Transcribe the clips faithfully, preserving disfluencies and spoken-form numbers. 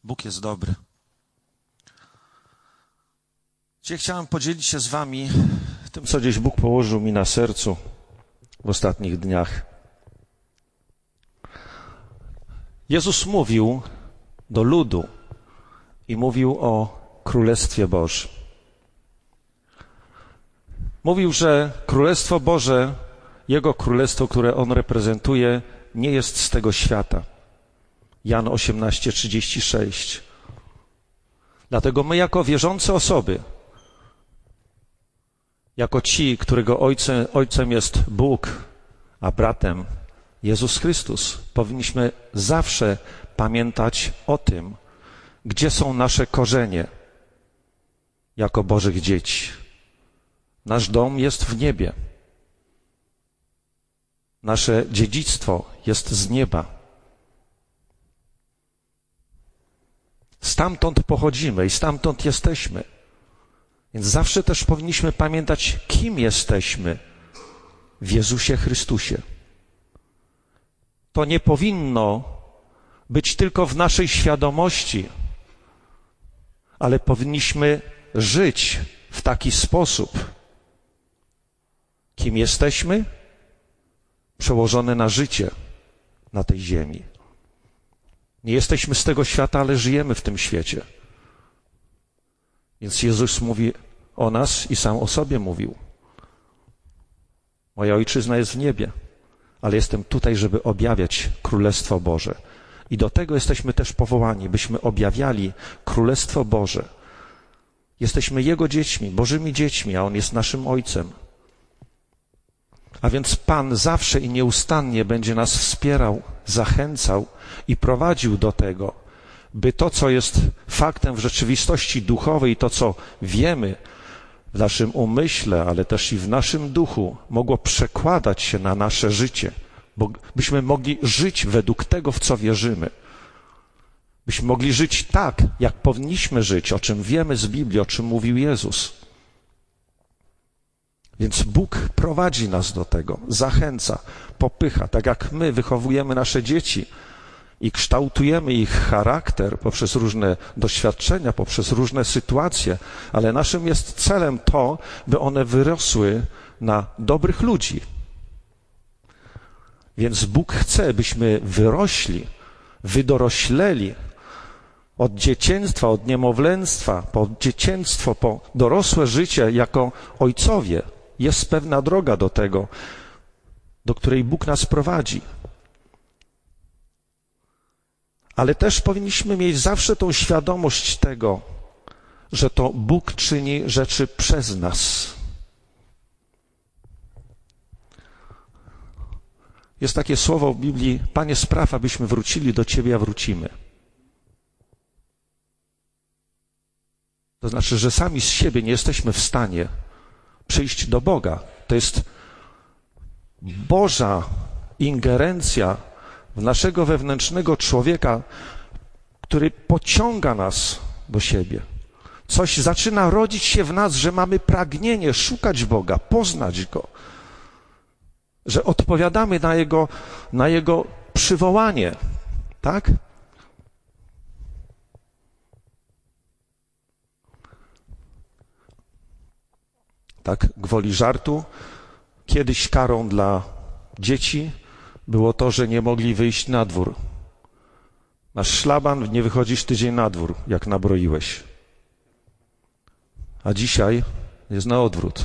Bóg jest dobry. Dzisiaj chciałem podzielić się z wami tym, co gdzieś Bóg położył mi na sercu w ostatnich dniach. Jezus mówił do ludu i mówił o Królestwie Bożym. Mówił, że Królestwo Boże, Jego Królestwo, które On reprezentuje, nie jest z tego świata. Jan osiemnaście trzydzieści sześć. Dlatego my jako wierzące osoby, jako ci, którego ojcem, ojcem jest Bóg, a bratem Jezus Chrystus, powinniśmy zawsze pamiętać o tym, gdzie są nasze korzenie jako Bożych dzieci. Nasz dom jest w niebie. Nasze dziedzictwo jest z nieba. Stamtąd pochodzimy i stamtąd jesteśmy. Więc zawsze też powinniśmy pamiętać, kim jesteśmy w Jezusie Chrystusie. To nie powinno być tylko w naszej świadomości, ale powinniśmy żyć w taki sposób, kim jesteśmy, przełożone na życie na tej ziemi. Nie jesteśmy z tego świata, ale żyjemy w tym świecie. Więc Jezus mówi o nas i sam o sobie mówił. Moja ojczyzna jest w niebie, ale jestem tutaj, żeby objawiać Królestwo Boże. I do tego jesteśmy też powołani, byśmy objawiali Królestwo Boże. Jesteśmy Jego dziećmi, Bożymi dziećmi, a On jest naszym Ojcem. A więc Pan zawsze i nieustannie będzie nas wspierał, zachęcał i prowadził do tego, by to, co jest faktem w rzeczywistości duchowej, to, co wiemy w naszym umyśle, ale też i w naszym duchu, mogło przekładać się na nasze życie, bo byśmy mogli żyć według tego, w co wierzymy. Byśmy mogli żyć tak, jak powinniśmy żyć, o czym wiemy z Biblii, o czym mówił Jezus. Więc Bóg prowadzi nas do tego, zachęca, popycha, tak jak my wychowujemy nasze dzieci i kształtujemy ich charakter poprzez różne doświadczenia, poprzez różne sytuacje, ale naszym jest celem to, by one wyrosły na dobrych ludzi. Więc Bóg chce, byśmy wyrośli, wydorośleli od dzieciństwa, od niemowlęctwa, po dzieciństwo, po dorosłe życie jako ojcowie. Jest pewna droga do tego, do której Bóg nas prowadzi. Ale też powinniśmy mieć zawsze tą świadomość tego, że to Bóg czyni rzeczy przez nas. Jest takie słowo w Biblii: Panie, spraw, abyśmy wrócili do Ciebie, a wrócimy. To znaczy, że sami z siebie nie jesteśmy w stanie przyjść do Boga. To jest Boża ingerencja w naszego wewnętrznego człowieka, który pociąga nas do siebie. Coś zaczyna rodzić się w nas, że mamy pragnienie szukać Boga, poznać Go, że odpowiadamy na Jego, na Jego przywołanie, tak? Tak, gwoli żartu, kiedyś karą dla dzieci było to, że nie mogli wyjść na dwór. Masz szlaban, nie wychodzisz tydzień na dwór, jak nabroiłeś. A dzisiaj jest na odwrót.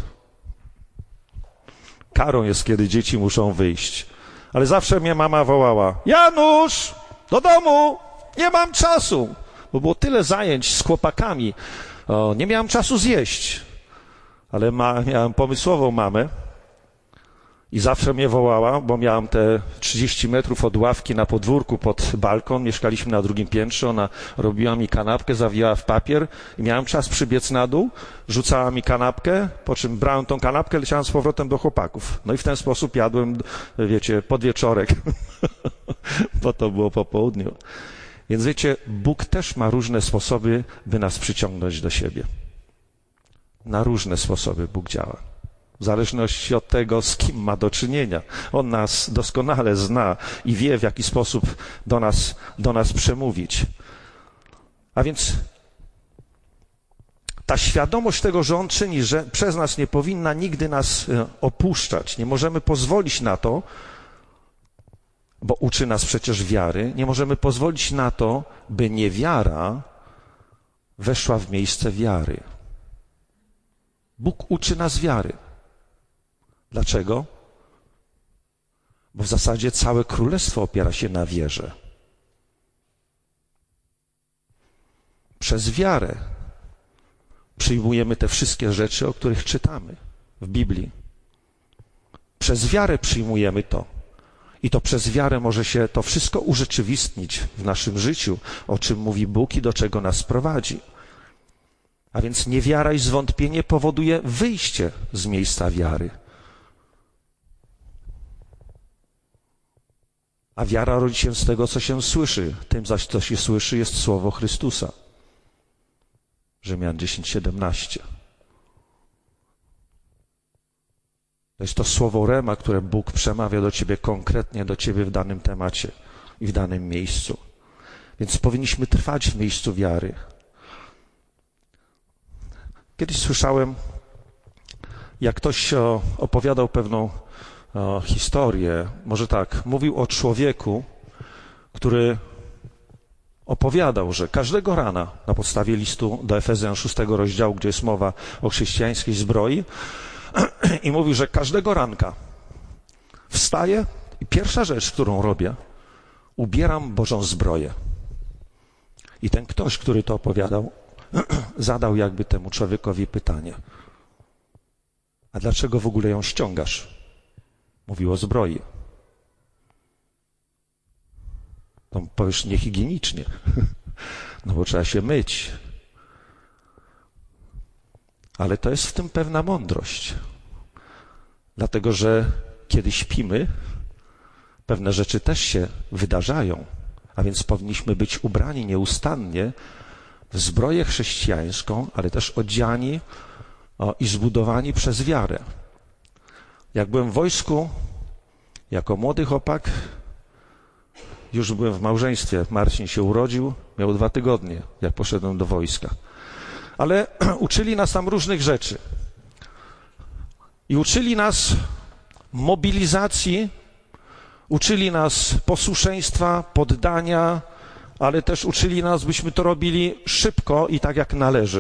Karą jest, kiedy dzieci muszą wyjść. Ale zawsze mnie mama wołała: Janusz, do domu, nie mam czasu. Bo było tyle zajęć z chłopakami, o, nie miałem czasu zjeść. Ale ma, miałem pomysłową mamę i zawsze mnie wołała, bo miałem te trzydzieści metrów od ławki na podwórku pod balkon, mieszkaliśmy na drugim piętrze, ona robiła mi kanapkę, zawijała w papier i miałem czas przybiec na dół, rzucała mi kanapkę, po czym brałem tą kanapkę, leciałem z powrotem do chłopaków. No i w ten sposób jadłem, wiecie, podwieczorek, bo to było po południu. Więc wiecie, Bóg też ma różne sposoby, by nas przyciągnąć do siebie. Na różne sposoby Bóg działa. W zależności od tego, z kim ma do czynienia. On nas doskonale zna i wie, w jaki sposób do nas, do nas przemówić. A więc ta świadomość tego, że On czyni, że przez nas nie powinna nigdy nas opuszczać. Nie możemy pozwolić na to, bo uczy nas przecież wiary, nie możemy pozwolić na to, by niewiara weszła w miejsce wiary. Bóg uczy nas wiary. Dlaczego? Bo w zasadzie całe królestwo opiera się na wierze. Przez wiarę przyjmujemy te wszystkie rzeczy, o których czytamy w Biblii. Przez wiarę przyjmujemy to. I to przez wiarę może się to wszystko urzeczywistnić w naszym życiu, o czym mówi Bóg i do czego nas prowadzi. A więc niewiara i zwątpienie powoduje wyjście z miejsca wiary. A wiara rodzi się z tego, co się słyszy. Tym zaś, co się słyszy, jest słowo Chrystusa. Rzymian dziesięć siedemnaście. To jest to słowo rema, które Bóg przemawia do ciebie konkretnie, do ciebie w danym temacie i w danym miejscu. Więc powinniśmy trwać w miejscu wiary. Kiedyś słyszałem, jak ktoś opowiadał pewną o, historię, może tak, mówił o człowieku, który opowiadał, że każdego rana na podstawie listu do Efezjan szóstego rozdziału, gdzie jest mowa o chrześcijańskiej zbroi, i mówił, że każdego ranka wstaję i pierwsza rzecz, którą robię, ubieram Bożą zbroję. I ten ktoś, który to opowiadał, zadał jakby temu człowiekowi pytanie: a dlaczego w ogóle ją ściągasz? Mówił o zbroi. To powiesz niehigienicznie, no bo trzeba się myć. Ale to jest w tym pewna mądrość. Dlatego, że kiedy śpimy, pewne rzeczy też się wydarzają, a więc powinniśmy być ubrani nieustannie w zbroję chrześcijańską, ale też odziani o, i zbudowani przez wiarę. Jak byłem w wojsku, jako młody chłopak, już byłem w małżeństwie. Marcin się urodził, miał dwa tygodnie, jak poszedłem do wojska. Ale uczyli nas tam różnych rzeczy. I uczyli nas mobilizacji, uczyli nas posłuszeństwa, poddania, ale też uczyli nas, byśmy to robili szybko i tak jak należy.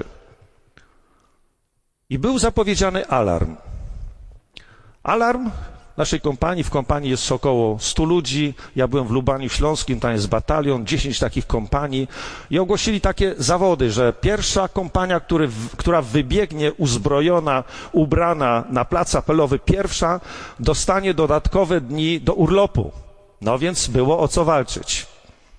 I był zapowiedziany alarm. Alarm naszej kompanii, w kompanii jest około stu ludzi, ja byłem w Lubaniu Śląskim, tam jest batalion, dziesięć takich kompanii i ogłosili takie zawody, że pierwsza kompania, który, która wybiegnie uzbrojona, ubrana na plac apelowy, pierwsza dostanie dodatkowe dni do urlopu. No więc było o co walczyć.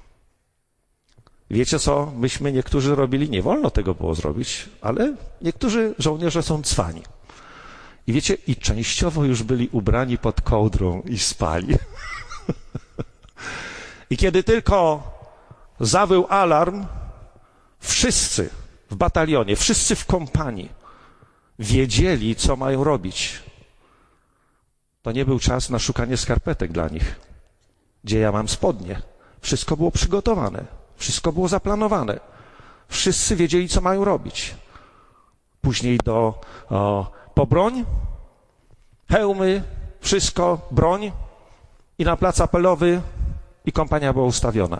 Wiecie co myśmy niektórzy robili? Nie wolno tego było zrobić, ale niektórzy żołnierze są cwani. I wiecie, i częściowo już byli ubrani pod kołdrą i spali. I kiedy tylko zawył alarm, wszyscy w batalionie, wszyscy w kompanii wiedzieli, co mają robić. To nie był czas na szukanie skarpetek dla nich. Gdzie ja mam spodnie? Wszystko było przygotowane, wszystko było zaplanowane. Wszyscy wiedzieli, co mają robić. Później do... O, po broń, hełmy, wszystko, broń i na plac apelowy i kompania była ustawiona.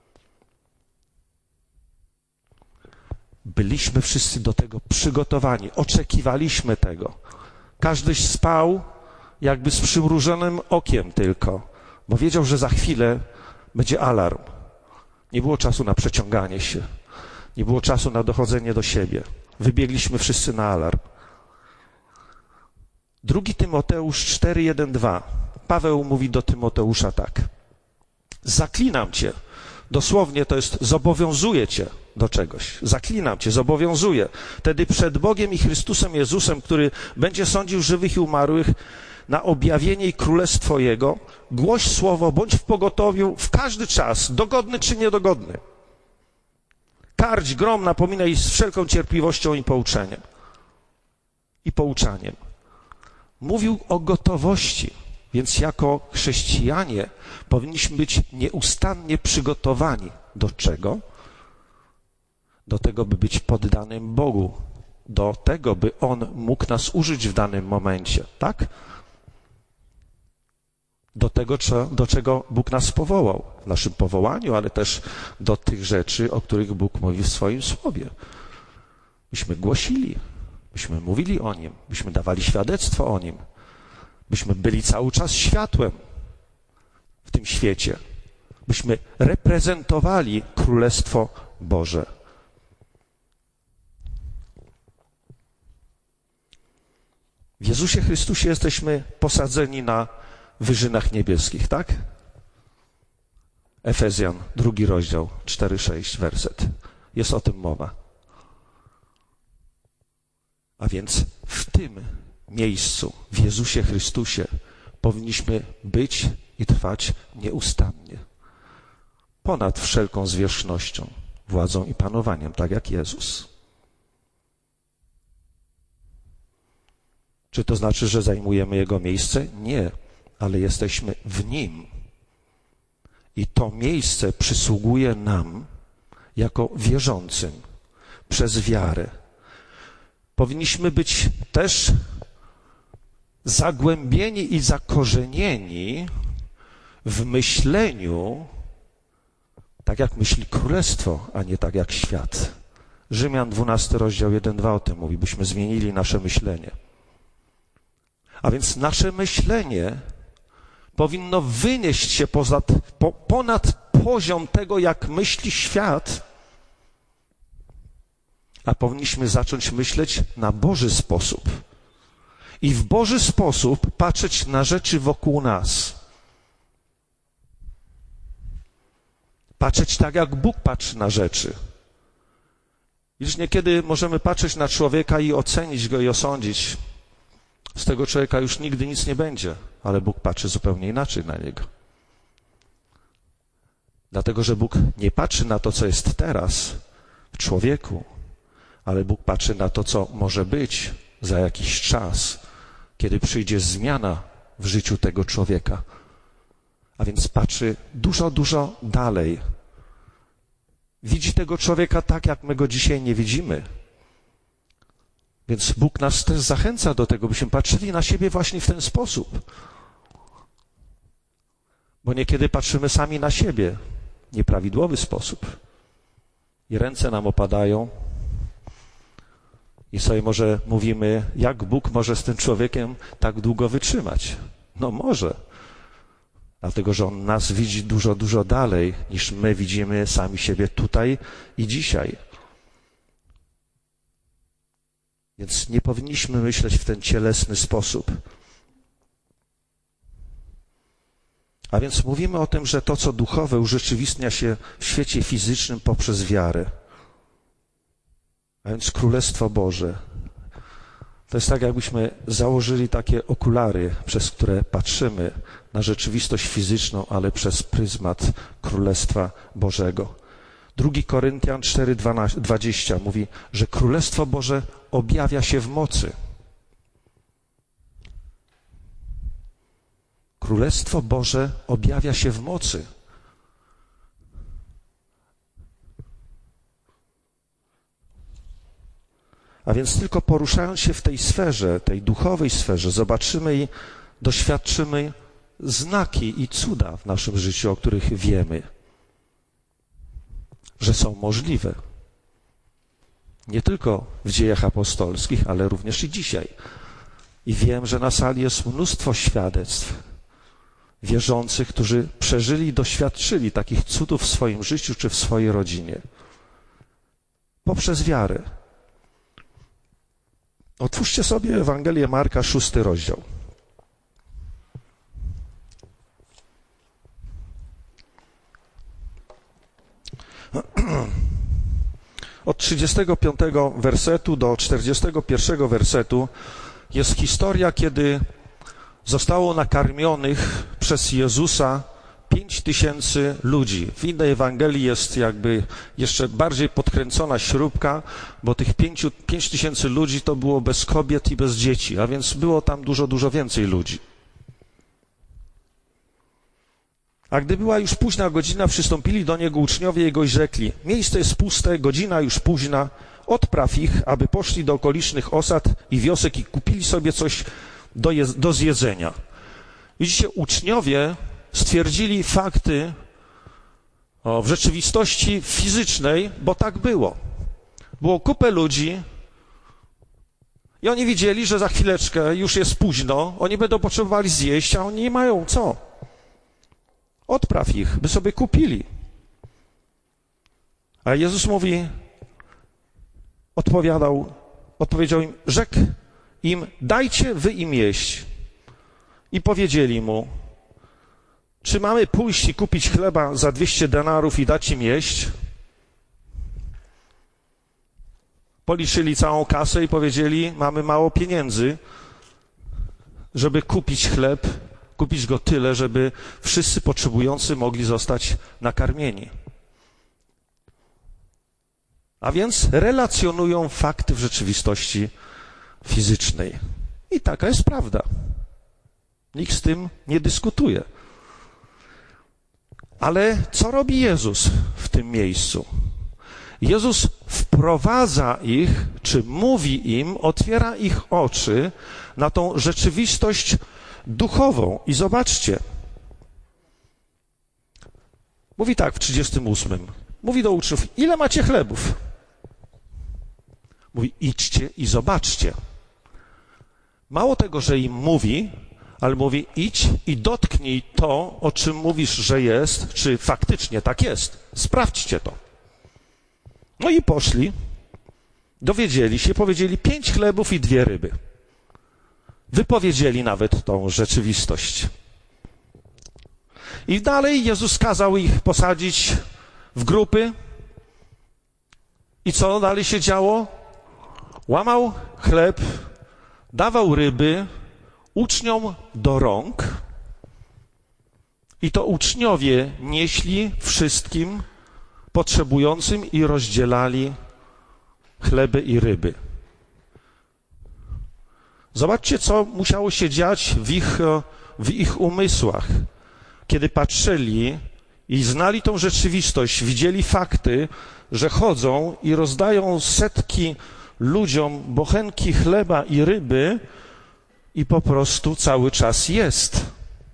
Byliśmy wszyscy do tego przygotowani, oczekiwaliśmy tego. Każdy spał jakby z przymrużonym okiem tylko, bo wiedział, że za chwilę będzie alarm. Nie było czasu na przeciąganie się, nie było czasu na dochodzenie do siebie. Wybiegliśmy wszyscy na alarm. Drugi Tymoteusz cztery, jeden, dwa. Paweł mówi do Tymoteusza tak. Zaklinam cię. Dosłownie to jest zobowiązuję cię do czegoś. Zaklinam cię, zobowiązuję. Wtedy przed Bogiem i Chrystusem Jezusem, który będzie sądził żywych i umarłych, na objawienie i królestwo Jego, głoś słowo, bądź w pogotowiu w każdy czas, dogodny czy niedogodny. Karć, grom, napominaj z wszelką cierpliwością i pouczeniem. I pouczaniem. Mówił o gotowości, więc jako chrześcijanie powinniśmy być nieustannie przygotowani. Do czego? do tego, by być poddanym Bogu, do tego, by On mógł nas użyć w danym momencie, tak? Do tego, do czego Bóg nas powołał w naszym powołaniu, ale też do tych rzeczy, o których Bóg mówi w swoim słowie. Byśmy głosili, byśmy mówili o Nim, byśmy dawali świadectwo o Nim, byśmy byli cały czas światłem w tym świecie, byśmy reprezentowali Królestwo Boże. W Jezusie Chrystusie jesteśmy posadzeni na wyżynach niebieskich, tak? Efezjan, drugi rozdział, cztery sześć, werset. Jest o tym mowa. A więc w tym miejscu, w Jezusie Chrystusie, powinniśmy być i trwać nieustannie. Ponad wszelką zwierzchnością, władzą i panowaniem, tak jak Jezus. Czy to znaczy, że zajmujemy Jego miejsce? Nie, ale jesteśmy w Nim. I to miejsce przysługuje nam jako wierzącym przez wiarę. Powinniśmy być też zagłębieni i zakorzenieni w myśleniu, tak jak myśli Królestwo, a nie tak jak świat. Rzymian dwunasty rozdział jeden dwa o tym mówi, byśmy zmienili nasze myślenie. A więc nasze myślenie powinno wynieść się poza, po, ponad poziom tego, jak myśli świat, a powinniśmy zacząć myśleć na Boży sposób. I w Boży sposób patrzeć na rzeczy wokół nas. Patrzeć tak, jak Bóg patrzy na rzeczy. Widzisz, niekiedy możemy patrzeć na człowieka i ocenić go i osądzić. Z tego człowieka już nigdy nic nie będzie, ale Bóg patrzy zupełnie inaczej na niego. Dlatego, że Bóg nie patrzy na to, co jest teraz w człowieku, ale Bóg patrzy na to, co może być za jakiś czas, kiedy przyjdzie zmiana w życiu tego człowieka. A więc patrzy dużo, dużo dalej. Widzi tego człowieka tak, jak my go dzisiaj nie widzimy. Więc Bóg nas też zachęca do tego, byśmy patrzyli na siebie właśnie w ten sposób. Bo niekiedy patrzymy sami na siebie w nieprawidłowy sposób. I ręce nam opadają. I sobie może mówimy, jak Bóg może z tym człowiekiem tak długo wytrzymać. No może. Dlatego, że On nas widzi dużo, dużo dalej, niż my widzimy sami siebie tutaj i dzisiaj. Więc nie powinniśmy myśleć w ten cielesny sposób. A więc mówimy o tym, że to, co duchowe, urzeczywistnia się w świecie fizycznym poprzez wiarę. A więc Królestwo Boże. To jest tak, jakbyśmy założyli takie okulary, przez które patrzymy na rzeczywistość fizyczną, ale przez pryzmat Królestwa Bożego. Drugi Koryntian cztery dwadzieścia mówi, że Królestwo Boże objawia się w mocy. Królestwo Boże objawia się w mocy. A więc tylko poruszając się w tej sferze, tej duchowej sferze, zobaczymy i doświadczymy znaki i cuda w naszym życiu, o których wiemy, że są możliwe. Nie tylko w dziejach apostolskich, ale również i dzisiaj. I wiem, że na sali jest mnóstwo świadectw wierzących, którzy przeżyli i doświadczyli takich cudów w swoim życiu czy w swojej rodzinie. Poprzez wiarę. Otwórzcie sobie Ewangelię Marka, szósty rozdział. Od trzydziestego piątego wersetu do czterdziestego pierwszego wersetu jest historia, kiedy zostało nakarmionych przez Jezusa pięć tysięcy ludzi. W innej Ewangelii jest jakby jeszcze bardziej podkręcona śrubka, bo tych pięciu, pięć tysięcy ludzi to było bez kobiet i bez dzieci, a więc było tam dużo, dużo więcej ludzi. A gdy była już późna godzina, przystąpili do niego uczniowie jego i rzekli: miejsce jest puste, godzina już późna, odpraw ich, aby poszli do okolicznych osad i wiosek i kupili sobie coś do, je, do zjedzenia. Widzicie, uczniowie stwierdzili fakty o, w rzeczywistości fizycznej, bo tak było. Było kupę ludzi i oni widzieli, że za chwileczkę już jest późno, oni będą potrzebowali zjeść, a oni nie mają co. Odpraw ich, by sobie kupili. A Jezus mówi, odpowiadał, odpowiedział im, rzekł im, dajcie wy im jeść. I powiedzieli mu, czy mamy pójść i kupić chleba za dwieście denarów i dać im jeść? Policzyli całą kasę i powiedzieli, mamy mało pieniędzy, żeby kupić chleb, kupić go tyle, żeby wszyscy potrzebujący mogli zostać nakarmieni. A więc relacjonują fakty w rzeczywistości fizycznej. I taka jest prawda. Nikt z tym nie dyskutuje. Ale co robi Jezus w tym miejscu? Jezus wprowadza ich, czy mówi im, otwiera ich oczy na tą rzeczywistość duchową. I zobaczcie. Mówi tak w trzydziestym ósmym. Mówi do uczniów, ile macie chlebów? Mówi, idźcie i zobaczcie. Mało tego, że im mówi, ale mówi, idź i dotknij to, o czym mówisz, że jest, czy faktycznie tak jest. Sprawdźcie to. No i poszli, dowiedzieli się, powiedzieli pięć chlebów i dwie ryby. Wypowiedzieli nawet tą rzeczywistość. I dalej Jezus kazał ich posadzić w grupy. I co dalej się działo? Łamał chleb, dawał ryby uczniom do rąk i to uczniowie nieśli wszystkim potrzebującym i rozdzielali chleby i ryby. Zobaczcie, co musiało się dziać w ich, w ich umysłach, kiedy patrzyli i znali tą rzeczywistość, widzieli fakty, że chodzą i rozdają setki ludziom bochenki chleba i ryby i po prostu cały czas jest.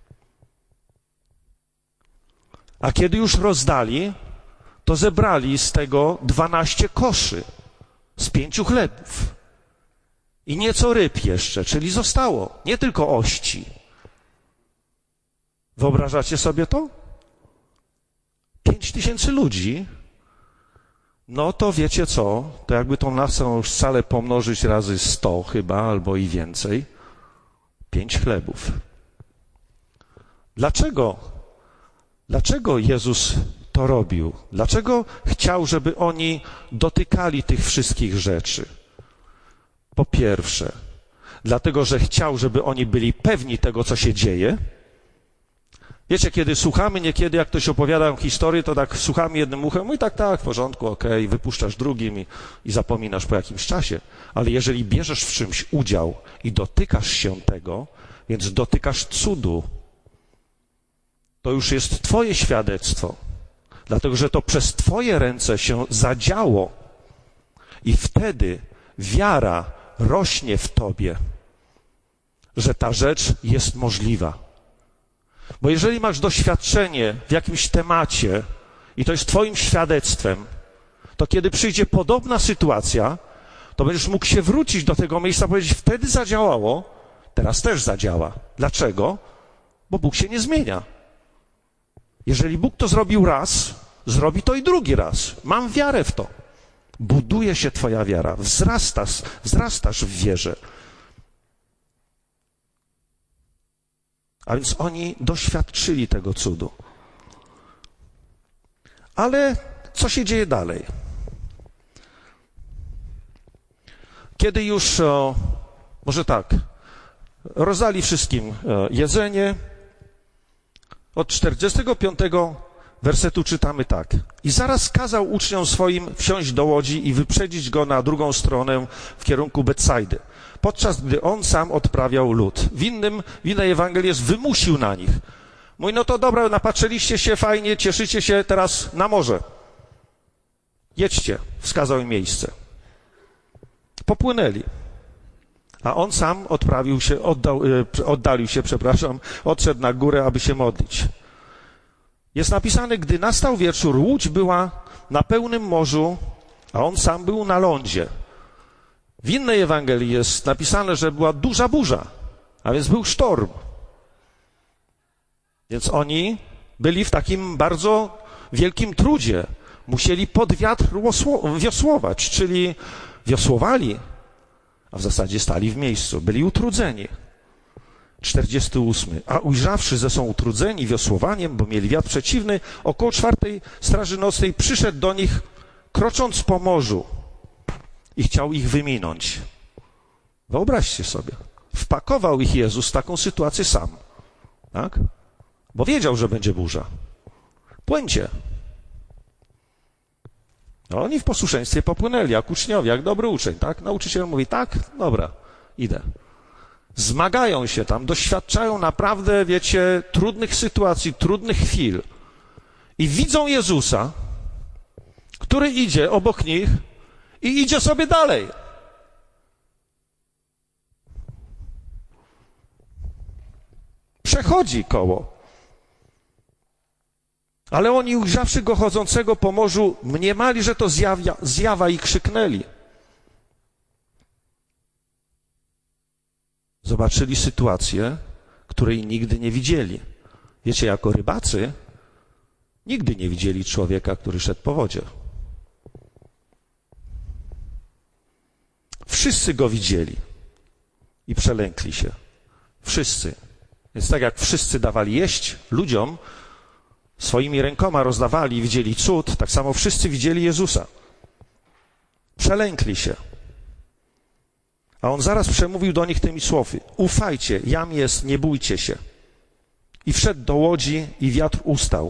A kiedy już rozdali, to zebrali z tego dwanaście koszy z pięciu chlebów i nieco ryb jeszcze, czyli zostało, nie tylko ości. Wyobrażacie sobie to? Pięć tysięcy ludzi, no to wiecie co, to jakby tą naszą salę pomnożyć razy sto chyba, albo i więcej, pięć chlebów. Dlaczego? Dlaczego Jezus to robił? Dlaczego chciał, żeby oni dotykali tych wszystkich rzeczy? Po pierwsze, dlatego, że chciał, żeby oni byli pewni tego, co się dzieje. Wiecie, kiedy słuchamy niekiedy, jak ktoś opowiada historię, to tak słuchamy jednym uchem, i tak, tak, w porządku, okej, okay, wypuszczasz drugim i, i zapominasz po jakimś czasie. Ale jeżeli bierzesz w czymś udział i dotykasz się tego, więc dotykasz cudu, to już jest twoje świadectwo. Dlatego, że to przez twoje ręce się zadziało i wtedy wiara rośnie w tobie, że ta rzecz jest możliwa. Bo jeżeli masz doświadczenie w jakimś temacie i to jest twoim świadectwem, to kiedy przyjdzie podobna sytuacja, to będziesz mógł się wrócić do tego miejsca i powiedzieć, wtedy zadziałało, teraz też zadziała. Dlaczego? Bo Bóg się nie zmienia. Jeżeli Bóg to zrobił raz, zrobi to i drugi raz. Mam wiarę w to. Buduje się twoja wiara, wzrastasz, wzrastasz w wierze. A więc oni doświadczyli tego cudu. Ale co się dzieje dalej? Kiedy już, o, może tak, rozdali wszystkim jedzenie, od czterdziestego piątego wersetu czytamy tak. I zaraz kazał uczniom swoim wsiąść do łodzi i wyprzedzić go na drugą stronę w kierunku Betsajdy, podczas gdy on sam odprawiał lud. W innym, w innej Ewangelii jest wymusił na nich. Mówi, no to dobra, napatrzyliście się, fajnie, cieszycie się, teraz na morze. Jedźcie, wskazał im miejsce. Popłynęli. A on sam odprawił się, oddał, oddalił się, przepraszam, odszedł na górę, aby się modlić. Jest napisane, gdy nastał wieczór, łódź była na pełnym morzu, a on sam był na lądzie. W innej Ewangelii jest napisane, że była duża burza, a więc był sztorm. Więc oni byli w takim bardzo wielkim trudzie. Musieli pod wiatr wiosłować, czyli wiosłowali, a w zasadzie stali w miejscu. Byli utrudzeni. czterdziesty ósmy. A ujrzawszy, że są utrudzeni wiosłowaniem, bo mieli wiatr przeciwny, około czwartej straży nocnej przyszedł do nich, krocząc po morzu i chciał ich wyminąć. Wyobraźcie sobie. Wpakował ich Jezus w taką sytuację sam. Tak? Bo wiedział, że będzie burza. Płyńcie. No, oni w posłuszeństwie popłynęli, jak uczniowie, jak dobry uczeń, tak? Nauczyciel mówi, tak, dobra, idę. Zmagają się tam, doświadczają naprawdę, wiecie, trudnych sytuacji, trudnych chwil. I widzą Jezusa, który idzie obok nich i idzie sobie dalej. Przechodzi koło. Ale oni, ujrzawszy go chodzącego po morzu, mniemali, że to zjawia, zjawa i krzyknęli. Zobaczyli sytuację, której nigdy nie widzieli. Wiecie, jako rybacy nigdy nie widzieli człowieka, który szedł po wodzie. Wszyscy go widzieli i przelękli się. Wszyscy. Więc tak jak wszyscy dawali jeść ludziom, swoimi rękoma rozdawali i widzieli cud, tak samo wszyscy widzieli Jezusa. Przelękli się. A on zaraz przemówił do nich tymi słowy. Ufajcie, jam jest, nie bójcie się. I wszedł do łodzi i wiatr ustał.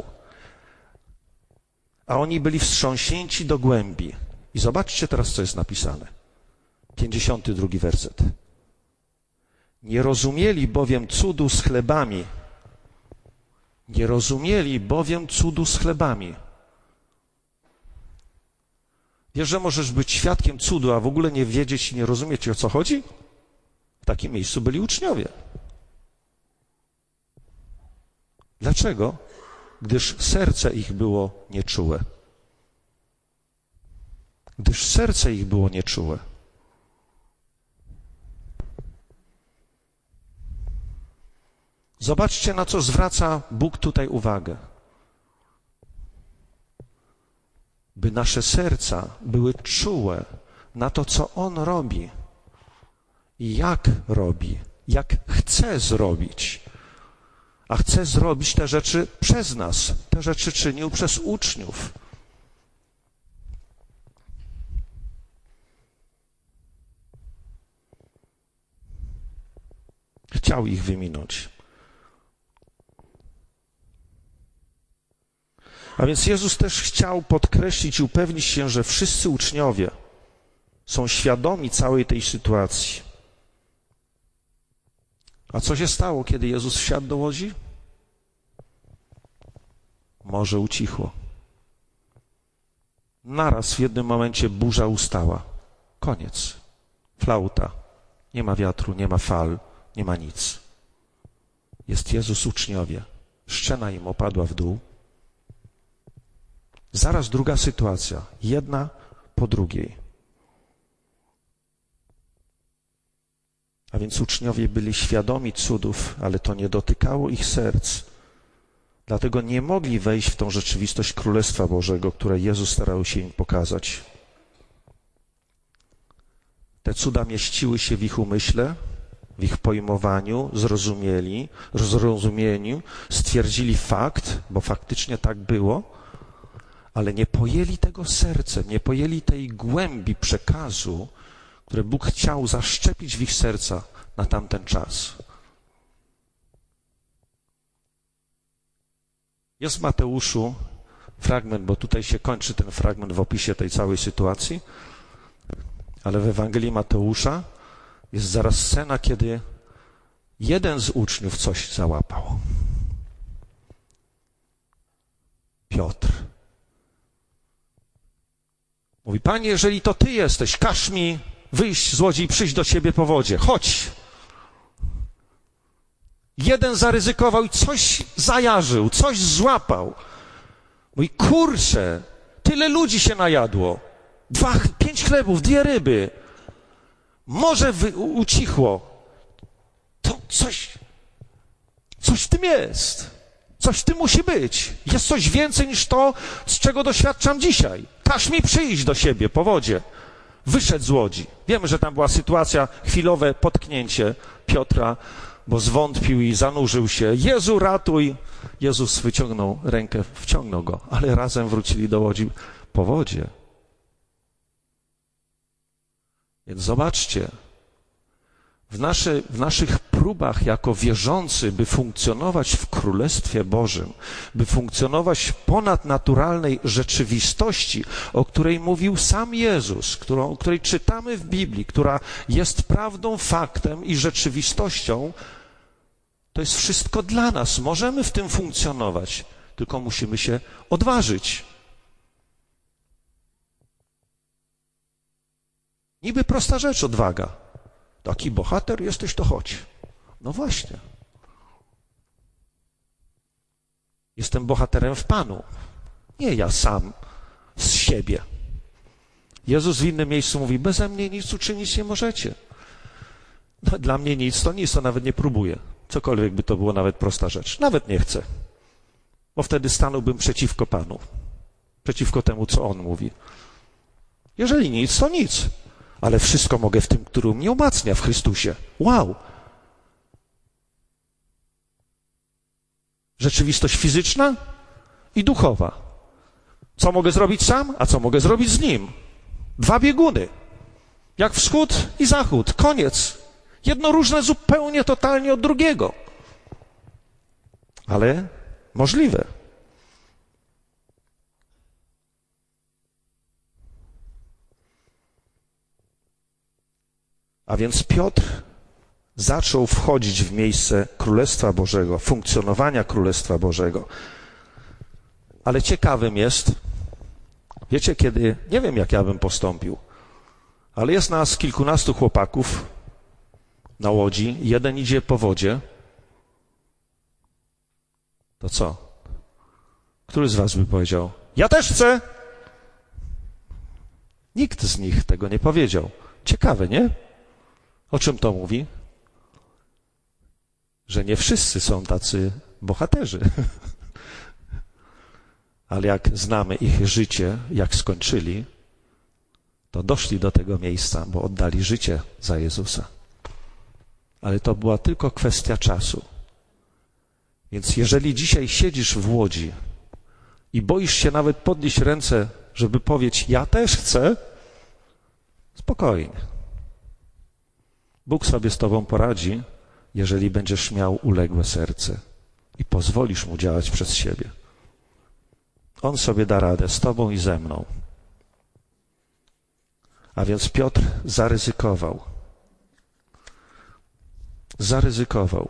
A oni byli wstrząśnięci do głębi. I zobaczcie teraz, co jest napisane. pięćdziesiąty drugi werset. Nie rozumieli bowiem cudu z chlebami. Nie rozumieli bowiem cudu z chlebami. Wiesz, że możesz być świadkiem cudu, a w ogóle nie wiedzieć i nie rozumieć, o co chodzi? W takim miejscu byli uczniowie. Dlaczego? Gdyż serce ich było nieczułe. Gdyż serce ich było nieczułe. Zobaczcie, na co zwraca Bóg tutaj uwagę. By nasze serca były czułe na to, co On robi i jak robi, jak chce zrobić. A chce zrobić te rzeczy przez nas. Te rzeczy czynił przez uczniów. Chciał ich wyminąć. A więc Jezus też chciał podkreślić i upewnić się, że wszyscy uczniowie są świadomi całej tej sytuacji. A co się stało, kiedy Jezus wsiadł do łodzi? Morze ucichło. Naraz w jednym momencie burza ustała. Koniec. Flauta. Nie ma wiatru, nie ma fal, nie ma nic. Jest Jezus, uczniowie. Szczena im opadła w dół. Zaraz druga sytuacja, jedna po drugiej. A więc uczniowie byli świadomi cudów, ale to nie dotykało ich serc. Dlatego nie mogli wejść w tą rzeczywistość Królestwa Bożego, które Jezus starał się im pokazać. Te cuda mieściły się w ich umyśle, w ich pojmowaniu, zrozumieli, zrozumieniu, stwierdzili fakt, bo faktycznie tak było, ale nie pojęli tego sercem, nie pojęli tej głębi przekazu, które Bóg chciał zaszczepić w ich serca na tamten czas. Jest w Mateuszu fragment, bo tutaj się kończy ten fragment w opisie tej całej sytuacji, ale w Ewangelii Mateusza jest zaraz scena, kiedy jeden z uczniów coś załapał. Piotr. Mówi, Panie, jeżeli to Ty jesteś, każ mi wyjść z łodzi i przyjść do Ciebie po wodzie. Chodź. Jeden zaryzykował i coś zajarzył, coś złapał. Mówi, kurczę, tyle ludzi się najadło. Dwa, pięć chlebów, dwie ryby. Morze wy, u, ucichło. To coś, coś w tym jest. Coś w tym musi być. Jest coś więcej niż to, z czego doświadczam dzisiaj. Każ mi przyjść do siebie po wodzie. Wyszedł z łodzi. Wiemy, że tam była sytuacja, chwilowe potknięcie Piotra, bo zwątpił i zanurzył się. Jezu, ratuj! Jezus wyciągnął rękę, wciągnął go, ale razem wrócili do łodzi po wodzie. Więc zobaczcie, w, naszy, w naszych próbach jako wierzący, by funkcjonować w Królestwie Bożym, by funkcjonować w ponadnaturalnej rzeczywistości, o której mówił sam Jezus, którą, o której czytamy w Biblii, która jest prawdą, faktem i rzeczywistością, to jest wszystko dla nas. Możemy w tym funkcjonować, tylko musimy się odważyć. Niby prosta rzecz, odwaga. Taki bohater jesteś, to chodź. No właśnie. Jestem bohaterem w Panu. Nie ja sam z siebie. Jezus w innym miejscu mówi, beze mnie nic uczynić nie możecie. No, dla mnie nic to nic, to nawet nie próbuję. Cokolwiek by to było nawet prosta rzecz. Nawet nie chcę. Bo wtedy stanąłbym przeciwko Panu. Przeciwko temu, co On mówi. Jeżeli nic, to nic. Ale wszystko mogę w tym, który mnie umacnia w Chrystusie. Wow! Rzeczywistość fizyczna i duchowa. Co mogę zrobić sam, a co mogę zrobić z Nim? Dwa bieguny. Jak wschód i zachód. Koniec. Jedno różne zupełnie, totalnie od drugiego. Ale możliwe. A więc Piotr zaczął wchodzić w miejsce Królestwa Bożego, funkcjonowania Królestwa Bożego. Ale ciekawym jest, wiecie kiedy, nie wiem jak ja bym postąpił, ale jest nas kilkunastu chłopaków na łodzi, jeden idzie po wodzie, to co? Który z was by powiedział, ja też chcę? Nikt z nich tego nie powiedział. Ciekawe, nie? O czym to mówi? Że nie wszyscy są tacy bohaterzy. Ale jak znamy ich życie, jak skończyli, to doszli do tego miejsca, bo oddali życie za Jezusa. Ale to była tylko kwestia czasu. Więc jeżeli dzisiaj siedzisz w łodzi i boisz się nawet podnieść ręce, żeby powiedzieć, ja też chcę, spokojnie. Bóg sobie z tobą poradzi, jeżeli będziesz miał uległe serce i pozwolisz Mu działać przez siebie. On sobie da radę z tobą i ze mną. A więc Piotr zaryzykował. Zaryzykował.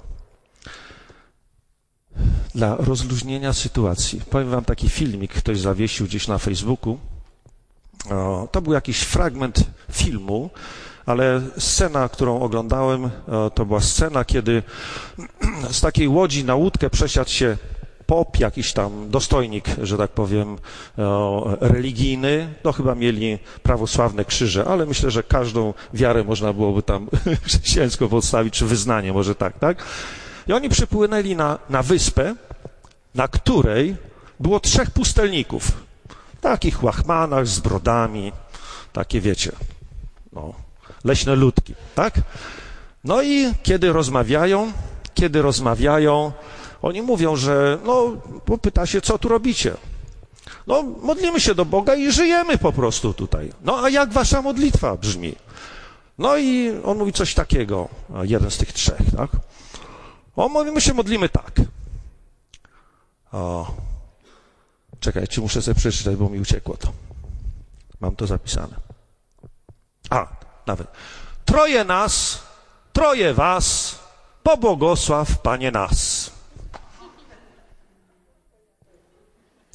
Dla rozluźnienia sytuacji. Powiem wam taki filmik, ktoś zawiesił gdzieś na Facebooku. O, to był jakiś fragment filmu, ale scena, którą oglądałem, to była scena, kiedy z takiej łodzi na łódkę przesiadł się pop, jakiś tam dostojnik, że tak powiem, religijny. No chyba mieli prawosławne krzyże, ale myślę, że każdą wiarę można byłoby tam chrześcijańską podstawić, czy wyznanie, może tak, tak? I oni przypłynęli na, na wyspę, na której było trzech pustelników. W takich łachmanach z brodami, takie wiecie, no, leśne ludki, tak? No i kiedy rozmawiają, kiedy rozmawiają, oni mówią, że no, bo pyta się, co tu robicie? No, modlimy się do Boga i żyjemy po prostu tutaj. No, a jak wasza modlitwa brzmi? No i on mówi coś takiego, jeden z tych trzech, tak? O, my, my się modlimy tak. O, czekajcie, muszę sobie przeczytać, bo mi uciekło to. Mam to zapisane. A, nawet. Troje nas, troje was, pobłogosław Panie nas.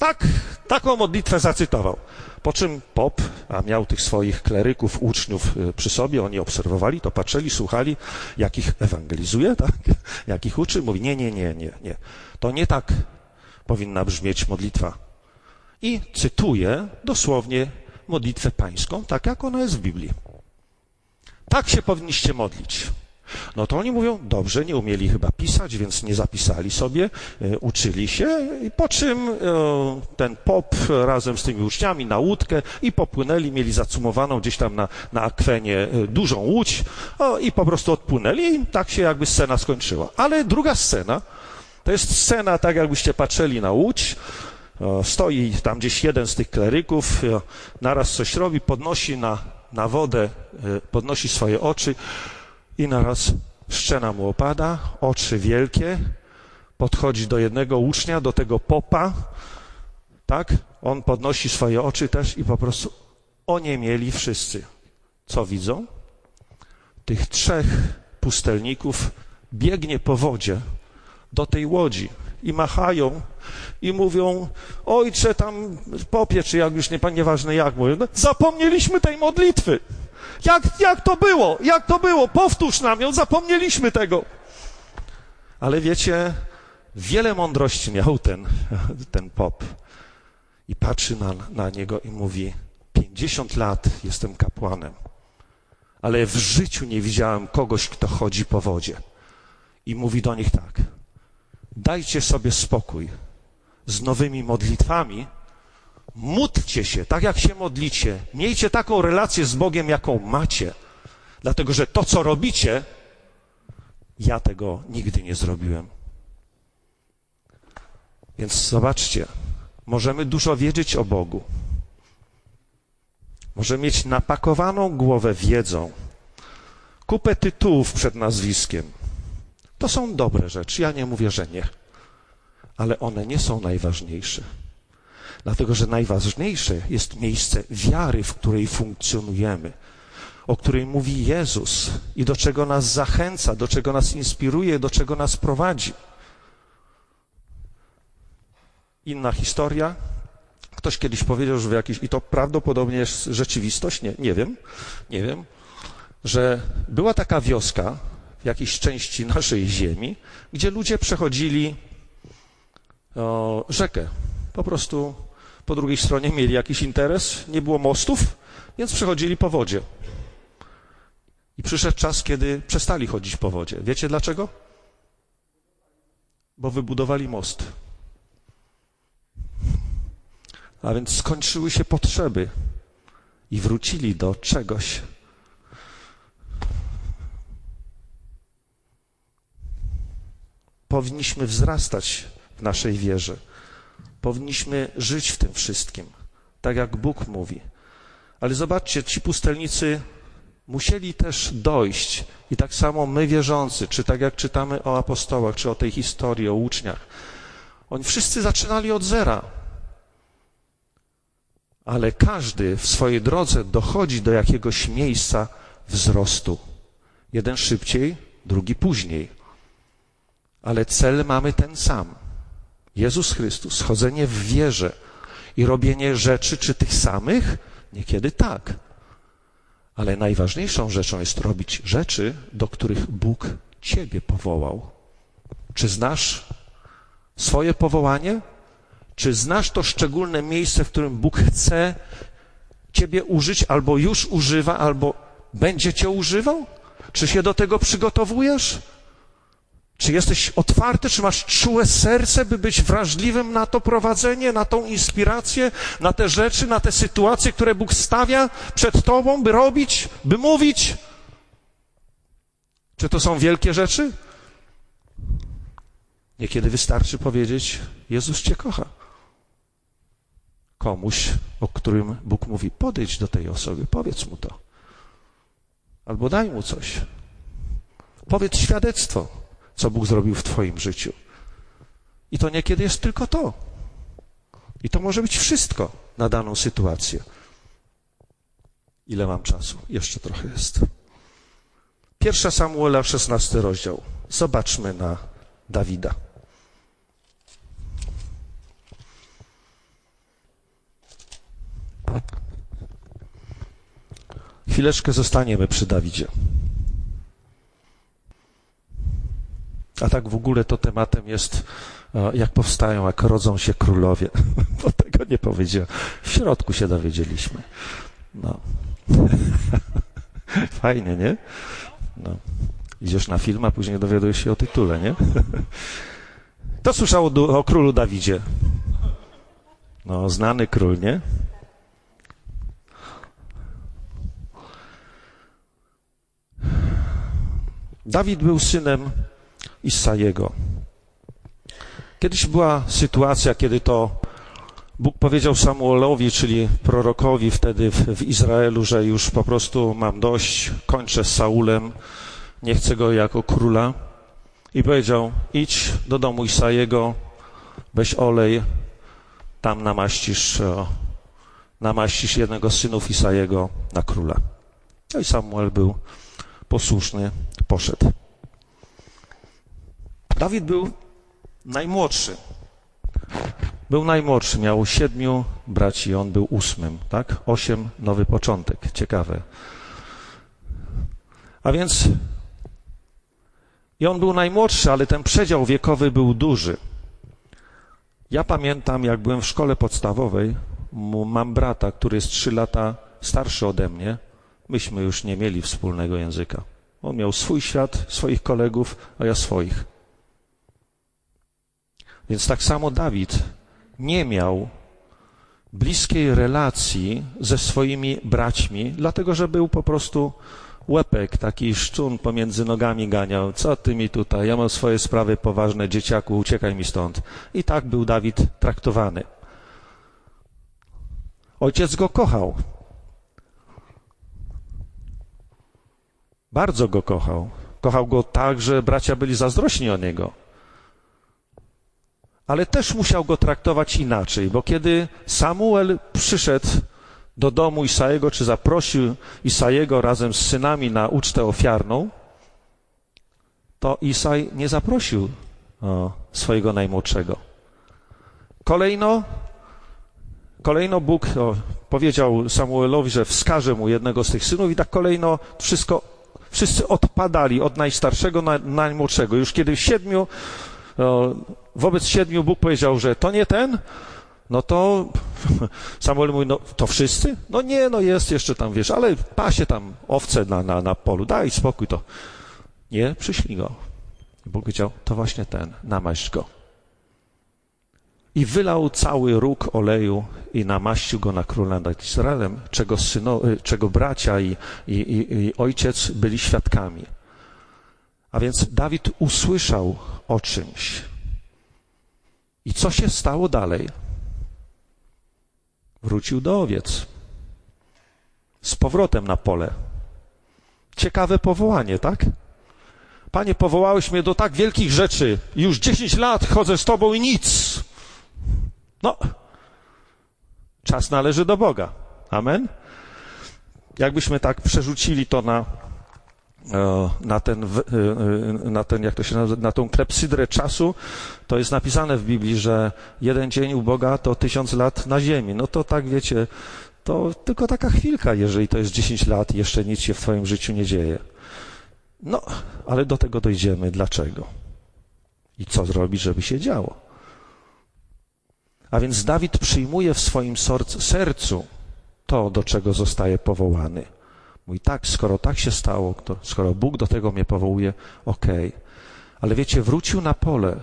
Tak, taką modlitwę zacytował. Po czym pop, a miał tych swoich kleryków, uczniów przy sobie, oni obserwowali to, patrzyli, słuchali, jak ich ewangelizuje, tak? Jak ich uczy. Mówi, nie, nie, nie, nie, nie. To nie tak powinna brzmieć modlitwa. I cytuję dosłownie modlitwę pańską, tak jak ona jest w Biblii. Tak się powinniście modlić. No to oni mówią, dobrze, nie umieli chyba pisać, więc nie zapisali sobie, e, uczyli się, i po czym e, ten pop razem z tymi uczniami na łódkę i popłynęli, mieli zacumowaną gdzieś tam na, na akwenie e, dużą łódź o, i po prostu odpłynęli i tak się jakby scena skończyła. Ale druga scena, to jest scena tak jakbyście patrzyli na łódź, e, stoi tam gdzieś jeden z tych kleryków, e, naraz coś robi, podnosi na, na wodę, e, podnosi swoje oczy, i naraz szczena mu opada, oczy wielkie, podchodzi do jednego ucznia, do tego popa, tak? On podnosi swoje oczy też i po prostu oniemieli wszyscy. Co widzą? Tych trzech pustelników biegnie po wodzie do tej łodzi i machają i mówią, ojcze tam popie, czy jak już nie, nieważne jak mówią, no, zapomnieliśmy tej modlitwy. Jak, jak to było? Jak to było? Powtórz nam ją, zapomnieliśmy tego. Ale wiecie, wiele mądrości miał ten, ten pop. I patrzy na, na niego i mówi, pięćdziesiąt lat jestem kapłanem, ale w życiu nie widziałem kogoś, kto chodzi po wodzie. I mówi do nich tak, dajcie sobie spokój z nowymi modlitwami, módlcie się, tak jak się modlicie. Miejcie taką relację z Bogiem, jaką macie. Dlatego, że to, co robicie, ja tego nigdy nie zrobiłem. Więc zobaczcie, możemy dużo wiedzieć o Bogu. Możemy mieć napakowaną głowę wiedzą, kupę tytułów przed nazwiskiem. To są dobre rzeczy, ja nie mówię, że nie. Ale one nie są najważniejsze. Dlatego, że najważniejsze jest miejsce wiary, w której funkcjonujemy, o której mówi Jezus i do czego nas zachęca, do czego nas inspiruje, do czego nas prowadzi. Inna historia. Ktoś kiedyś powiedział, że w jakiś, i to prawdopodobnie jest rzeczywistość, nie, nie wiem, nie wiem, że była taka wioska w jakiejś części naszej ziemi, gdzie ludzie przechodzili o, rzekę. Po prostu po drugiej stronie mieli jakiś interes, nie było mostów, więc przechodzili po wodzie. I przyszedł czas, kiedy przestali chodzić po wodzie. Wiecie dlaczego? Bo wybudowali most. A więc skończyły się potrzeby i wrócili do czegoś. Powinniśmy wzrastać w naszej wierze. Powinniśmy żyć w tym wszystkim, tak jak Bóg mówi. Ale zobaczcie, ci pustelnicy musieli też dojść. I tak samo my wierzący, czy tak jak czytamy o apostołach, czy o tej historii, o uczniach. Oni wszyscy zaczynali od zera. Ale każdy w swojej drodze dochodzi do jakiegoś miejsca wzrostu. Jeden szybciej, drugi później. Ale cel mamy ten sam. Jezus Chrystus, chodzenie w wierze i robienie rzeczy, czy tych samych? Niekiedy tak. Ale najważniejszą rzeczą jest robić rzeczy, do których Bóg ciebie powołał. Czy znasz swoje powołanie? Czy znasz to szczególne miejsce, w którym Bóg chce ciebie użyć, albo już używa, albo będzie cię używał? Czy się do tego przygotowujesz? Czy jesteś otwarty, czy masz czułe serce, by być wrażliwym na to prowadzenie, na tą inspirację, na te rzeczy, na te sytuacje, które Bóg stawia przed tobą, by robić, by mówić? Czy to są wielkie rzeczy? Niekiedy wystarczy powiedzieć, Jezus cię kocha. Komuś, o którym Bóg mówi, podejdź do tej osoby, powiedz mu to. Albo daj mu coś. Powiedz świadectwo, co Bóg zrobił w twoim życiu. I to niekiedy jest tylko to. I to może być wszystko na daną sytuację. Ile mam czasu? Jeszcze trochę jest. Pierwsza Samuela, szesnasty rozdział. Zobaczmy na Dawida. Chwileczkę zostaniemy przy Dawidzie. A tak w ogóle to tematem jest, jak powstają, jak rodzą się królowie. Bo tego nie powiedziałem. W środku się dowiedzieliśmy. No. Fajnie, nie? No. Idziesz na film, a później dowiadujesz się o tytule, nie? Kto słyszał o, o królu Dawidzie? No, znany król, nie? Dawid był synem Isajego. Kiedyś była sytuacja, kiedy to Bóg powiedział Samuelowi, czyli prorokowi wtedy w, w Izraelu, że już po prostu mam dość, kończę z Saulem, nie chcę go jako króla. I powiedział, idź do domu Isajego, weź olej, tam namaścisz, namaścisz jednego z synów Isajego na króla. No i Samuel był posłuszny, poszedł. Dawid był najmłodszy. Był najmłodszy, miał siedmiu braci, on był ósmym, tak? Osiem, nowy początek, ciekawe. A więc i on był najmłodszy, ale ten przedział wiekowy był duży. Ja pamiętam, jak byłem w szkole podstawowej, mam brata, który jest trzy lata starszy ode mnie. Myśmy już nie mieli wspólnego języka. On miał swój świat, swoich kolegów, a ja swoich. Więc tak samo Dawid nie miał bliskiej relacji ze swoimi braćmi, dlatego że był po prostu łepek, taki szczun pomiędzy nogami ganiał. Co ty mi tutaj? Ja mam swoje sprawy poważne, dzieciaku, uciekaj mi stąd. I tak był Dawid traktowany. Ojciec go kochał. Bardzo go kochał. Kochał go tak, że bracia byli zazdrośni o niego. Ale też musiał go traktować inaczej, bo kiedy Samuel przyszedł do domu Isajego, czy zaprosił Isajego razem z synami na ucztę ofiarną, to Isaj nie zaprosił o, swojego najmłodszego. Kolejno, kolejno Bóg o, powiedział Samuelowi, że wskaże mu jednego z tych synów i tak kolejno wszystko, wszyscy odpadali od najstarszego na najmłodszego. Już kiedy siedmiu, o, wobec siedmiu Bóg powiedział, że to nie ten, no to Samuel mówi, no to wszyscy? No nie, no jest jeszcze tam, wiesz, ale pasie tam owce na, na, na polu, daj spokój to. Nie, przyślij go. I Bóg powiedział, to właśnie ten, namaść go. I wylał cały róg oleju i namaścił go na króla nad Izraelem, czego, syno, czego bracia i, i, i, i ojciec byli świadkami. A więc Dawid usłyszał o czymś. I co się stało dalej? Wrócił do owiec. Z powrotem na pole. Ciekawe powołanie, tak? Panie, powołałeś mnie do tak wielkich rzeczy. Już dziesięć lat chodzę z Tobą i nic. No, czas należy do Boga. Amen? Jakbyśmy tak przerzucili to na, na ten, na ten, jak to się nazywa, na tą klepsydrę czasu, to jest napisane w Biblii, że jeden dzień u Boga to tysiąc lat na ziemi. No to tak, wiecie, to tylko taka chwilka, jeżeli to jest dziesięć lat i jeszcze nic się w Twoim życiu nie dzieje. No, ale do tego dojdziemy. Dlaczego? I co zrobić, żeby się działo? A więc Dawid przyjmuje w swoim sercu to, do czego zostaje powołany. Mówi, tak, skoro tak się stało, to, skoro Bóg do tego mnie powołuje, okej. Okay. Ale wiecie, wrócił na pole.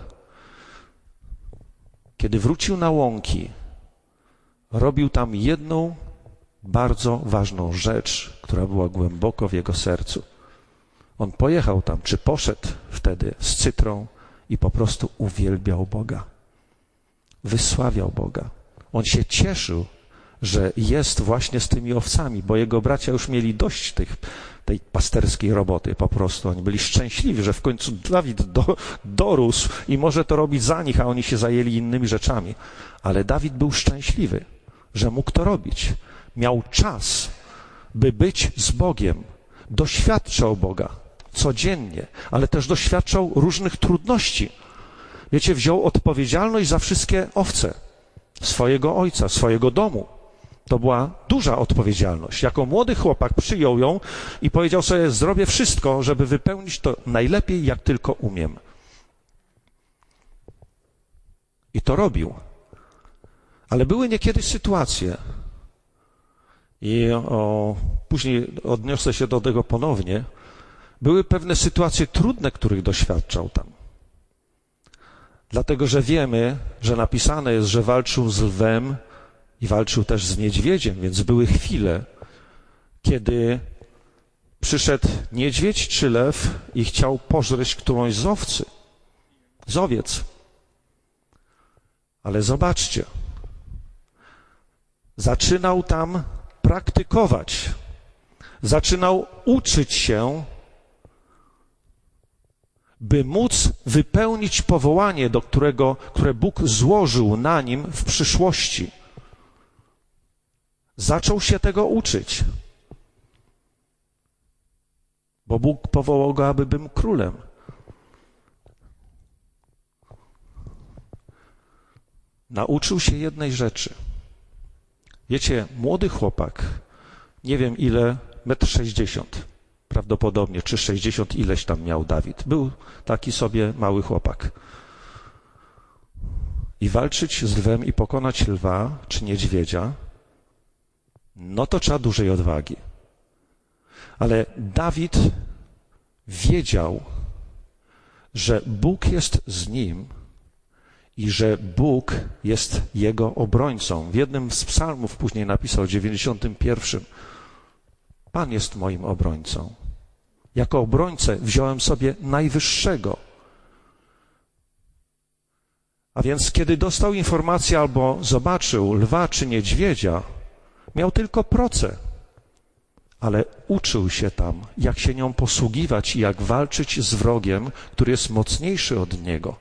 Kiedy wrócił na łąki, robił tam jedną bardzo ważną rzecz, która była głęboko w jego sercu. On pojechał tam, czy poszedł wtedy z cytrą i po prostu uwielbiał Boga. Wysławiał Boga. On się cieszył, że jest właśnie z tymi owcami, bo jego bracia już mieli dość tych, tej pasterskiej roboty po prostu. Oni byli szczęśliwi, że w końcu Dawid do, dorósł i może to robić za nich, a oni się zajęli innymi rzeczami. Ale Dawid był szczęśliwy, że mógł to robić. Miał czas, by być z Bogiem. Doświadczał Boga codziennie, ale też doświadczał różnych trudności. Wiecie, wziął odpowiedzialność za wszystkie owce swojego ojca, swojego domu. To była duża odpowiedzialność. Jako młody chłopak przyjął ją i powiedział sobie, zrobię wszystko, żeby wypełnić to najlepiej, jak tylko umiem. I to robił. Ale były niekiedy sytuacje, i o, później odniosę się do tego ponownie, były pewne sytuacje trudne, których doświadczał tam. Dlatego, że wiemy, że napisane jest, że walczył z lwem i walczył też z niedźwiedziem, więc były chwile, kiedy przyszedł niedźwiedź czy lew i chciał pożreć którąś z owcy, z owiec. Ale zobaczcie, zaczynał tam praktykować, zaczynał uczyć się, by móc wypełnić powołanie, do którego, które Bóg złożył na nim w przyszłości. Zaczął się tego uczyć, bo Bóg powołał go, aby był królem. Nauczył się jednej rzeczy. Wiecie, młody chłopak, nie wiem ile, metr sześćdziesiąt, prawdopodobnie, czy sześćdziesiąt ileś tam miał Dawid. Był taki sobie mały chłopak. I walczyć z lwem i pokonać lwa, czy niedźwiedzia, no to trzeba dużej odwagi. Ale Dawid wiedział, że Bóg jest z nim i że Bóg jest jego obrońcą. W jednym z psalmów później napisał, dziewięćdziesiątym pierwszym, Pan jest moim obrońcą. Jako obrońcę wziąłem sobie najwyższego. A więc kiedy dostał informację albo zobaczył lwa czy niedźwiedzia, miał tylko procę, ale uczył się tam, jak się nią posługiwać i jak walczyć z wrogiem, który jest mocniejszy od niego.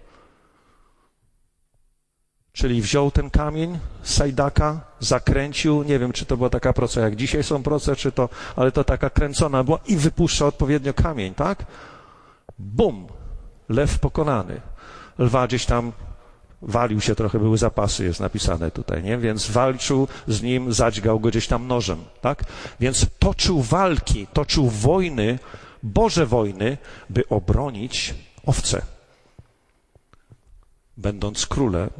Czyli wziął ten kamień z sajdaka, zakręcił, nie wiem, czy to była taka proca, jak dzisiaj są proce, czy to, ale to taka kręcona była i wypuszcza odpowiednio kamień, tak? Bum! Lew pokonany. Lwa gdzieś tam walił się trochę, były zapasy, jest napisane tutaj, nie? Więc walczył z nim, zadźgał go gdzieś tam nożem, tak? Więc toczył walki, toczył wojny, Boże wojny, by obronić owce. Będąc królem,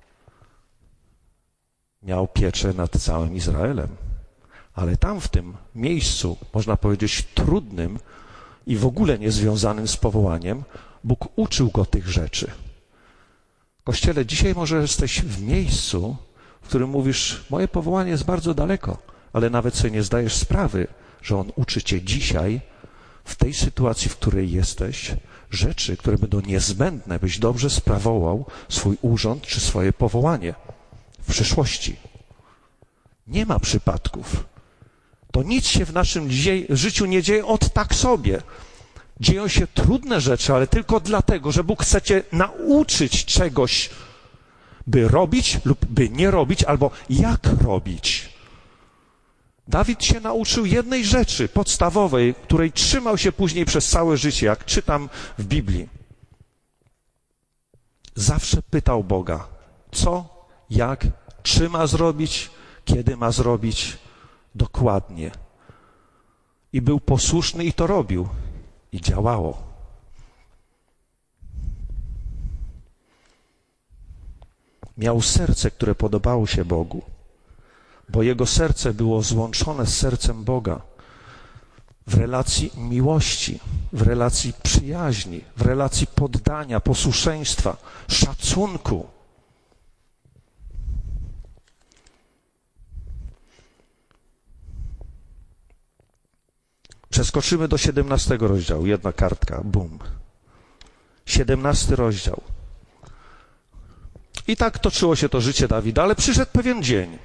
miał pieczę nad całym Izraelem. Ale tam w tym miejscu, można powiedzieć trudnym i w ogóle niezwiązanym z powołaniem, Bóg uczył go tych rzeczy. Kościele, dzisiaj może jesteś w miejscu, w którym mówisz, moje powołanie jest bardzo daleko, ale nawet sobie nie zdajesz sprawy, że On uczy cię dzisiaj, w tej sytuacji, w której jesteś, rzeczy, które będą niezbędne, byś dobrze sprawował swój urząd czy swoje powołanie w przyszłości. Nie ma przypadków. To nic się w naszym dzisiaj, życiu nie dzieje od tak sobie. Dzieją się trudne rzeczy, ale tylko dlatego, że Bóg chce cię nauczyć czegoś, by robić lub by nie robić, albo jak robić. Dawid się nauczył jednej rzeczy podstawowej, której trzymał się później przez całe życie, jak czytam w Biblii. Zawsze pytał Boga, co, jak, czy ma zrobić, kiedy ma zrobić, dokładnie. I był posłuszny i to robił. I działało. Miał serce, które podobało się Bogu, bo jego serce było złączone z sercem Boga w relacji miłości, w relacji przyjaźni, w relacji poddania, posłuszeństwa, szacunku. Przeskoczymy do siedemnastego rozdziału. Jedna kartka, bum. Siedemnasty rozdział. I tak toczyło się to życie Dawida, ale przyszedł pewien dzień,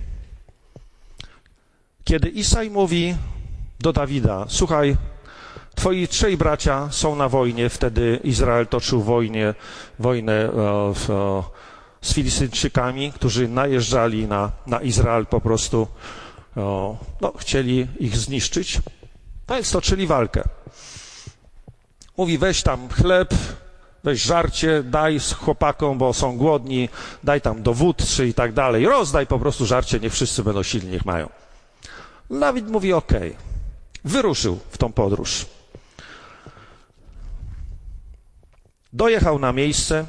kiedy Isaj mówi do Dawida, słuchaj, twoi trzej bracia są na wojnie, wtedy Izrael toczył wojnę, wojnę o, o, z Filistyńczykami, którzy najeżdżali na, na Izrael po prostu, o, no, chcieli ich zniszczyć. No więc toczyli walkę. Mówi, weź tam chleb, Weź żarcie, daj z chłopakom, bo są głodni, daj tam dowódcy i tak dalej. Rozdaj po prostu żarcie, niech wszyscy będą silni, niech mają. Dawid mówi okej. Okay. Wyruszył w tą podróż. Dojechał na miejsce.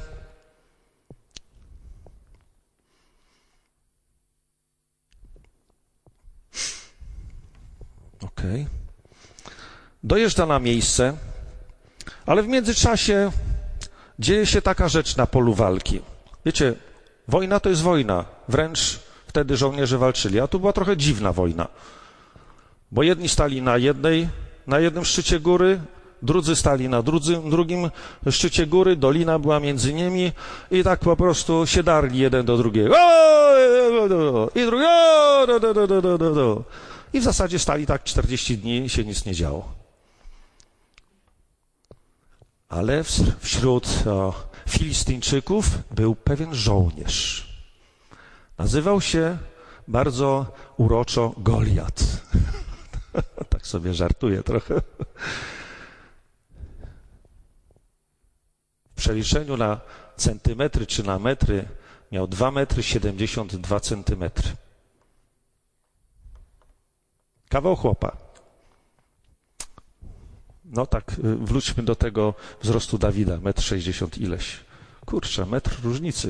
Okej. Okay. Dojeżdża na miejsce, ale w międzyczasie dzieje się taka rzecz na polu walki. Wiecie, wojna to jest wojna. Wręcz wtedy żołnierze walczyli, a tu była trochę dziwna wojna. Bo jedni stali na jednej, na jednym szczycie góry, drudzy stali na drudzy, drugim szczycie góry, dolina była między nimi i tak po prostu się darli jeden do drugiego. I drugi. I w zasadzie stali tak czterdzieści dni i się nic nie działo. Ale wśród o, Filistyńczyków był pewien żołnierz. Nazywał się bardzo uroczo Goliat. Tak sobie żartuję trochę. W przeliczeniu na centymetry czy na metry miał dwa metry siedemdziesiąt dwa centymetry. Kawał chłopa. No tak, wróćmy do tego wzrostu Dawida, metr sześćdziesiąt ileś. Kurczę, metr różnicy.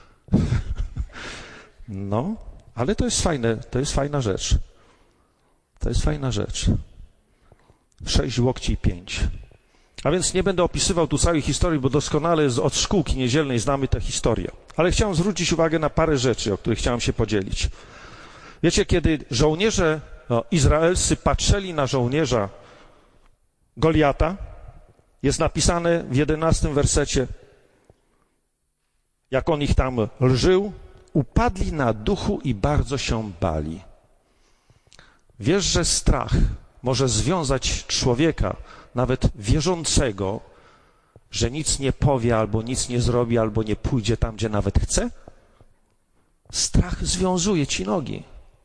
No, ale to jest fajne, to jest fajna rzecz. To jest fajna rzecz. Sześć łokci i pięć. A więc nie będę opisywał tu całej historii, bo doskonale od szkółki niedzielnej znamy tę historię. Ale chciałem zwrócić uwagę na parę rzeczy, o których chciałem się podzielić. Wiecie, kiedy żołnierze no, izraelscy patrzyli na żołnierza Goliata, jest napisane w jedenastym wersecie, jak on ich tam lżył, upadli na duchu i bardzo się bali. Wiesz, że strach może związać człowieka, nawet wierzącego, że nic nie powie, albo nic nie zrobi, albo nie pójdzie tam, gdzie nawet chce? Strach związuje ci nogi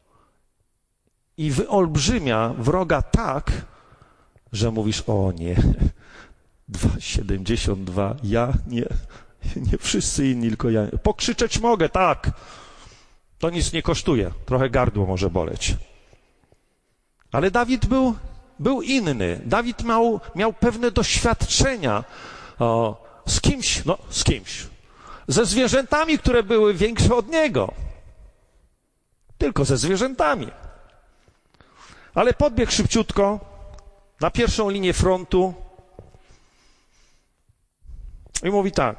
i wyolbrzymia wroga tak, że mówisz, o nie, dwa siedemdziesiąt dwa, ja nie, nie wszyscy inni, tylko ja. Pokrzyczeć mogę, tak, to nic nie kosztuje, trochę gardło może boleć. Ale Dawid był, był inny. Dawid miał, miał pewne doświadczenia o, z kimś, no z kimś, ze zwierzętami, które były większe od niego. Tylko ze zwierzętami. Ale podbiegł szybciutko na pierwszą linię frontu i mówi tak.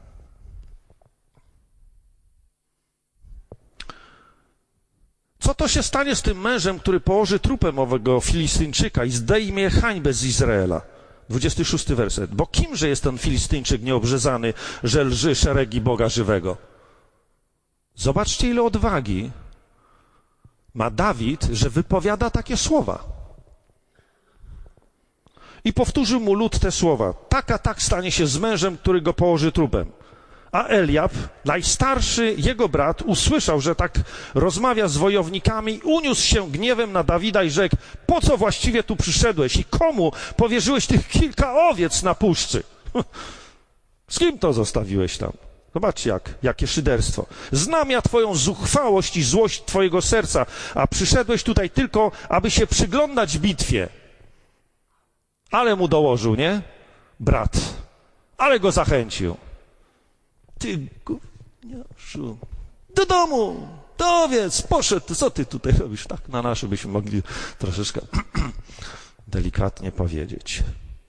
Co to się stanie z tym mężem, który położy trupem owego Filistyńczyka i zdejmie hańbę z Izraela? dwudziesty szósty werset. Bo kimże jest ten Filistyńczyk nieobrzezany, że lży szeregi Boga żywego? Zobaczcie, ile odwagi ma Dawid, że wypowiada takie słowa. I powtórzył mu lud te słowa. Tak a tak stanie się z mężem, który go położy trupem. A Eliab, najstarszy jego brat, usłyszał, że tak rozmawia z wojownikami, uniósł się gniewem na Dawida i rzekł, po co właściwie tu przyszedłeś i komu powierzyłeś tych kilka owiec na puszczy? Z kim to zostawiłeś tam? Zobaczcie, jak, jakie szyderstwo. Znam ja twoją zuchwałość i złość twojego serca, a przyszedłeś tutaj tylko, aby się przyglądać bitwie. Ale mu dołożył, nie? Brat. Ale go zachęcił. Ty, gówniarzu, do domu, do owiec, poszedł, co ty tutaj robisz? Tak na nasze byśmy mogli troszeczkę delikatnie powiedzieć.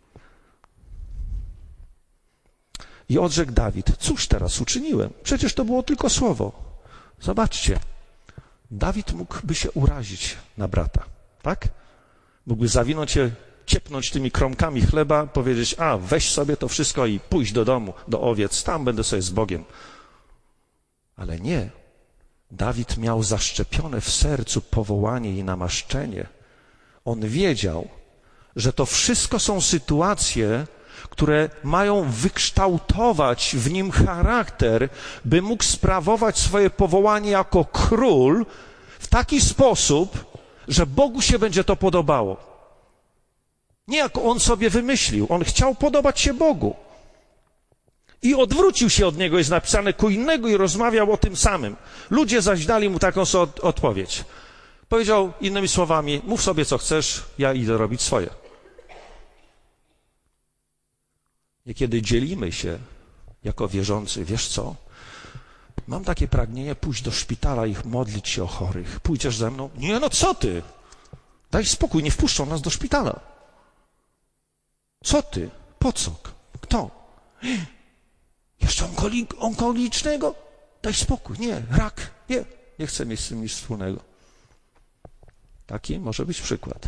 I odrzekł Dawid, cóż teraz uczyniłem? Przecież to było tylko słowo. Zobaczcie, Dawid mógłby się urazić na brata, tak? Mógłby zawinąć się, ciepnąć tymi kromkami chleba, powiedzieć, a weź sobie to wszystko i pójdź do domu, do owiec, tam będę sobie z Bogiem. Ale nie. Dawid miał zaszczepione w sercu powołanie i namaszczenie. On wiedział, że to wszystko są sytuacje, które mają wykształtować w nim charakter, by mógł sprawować swoje powołanie jako król w taki sposób, że Bogu się będzie to podobało. Nie jak on sobie wymyślił, on chciał podobać się Bogu. I odwrócił się od niego, jest napisane, ku innemu i rozmawiał o tym samym. Ludzie zaś dali mu taką od- odpowiedź. Powiedział innymi słowami, mów sobie co chcesz, ja idę robić swoje. Niekiedy dzielimy się jako wierzący, wiesz co? Mam takie pragnienie pójść do szpitala i modlić się o chorych. Pójdziesz ze mną? Nie, no co ty? Daj spokój, nie wpuszczą nas do szpitala. Co ty? Po co? Kto? Jeszcze onkoli- onkologicznego? Daj spokój, nie, rak, nie. Nie chcę mieć z tym nic wspólnego. Taki może być przykład.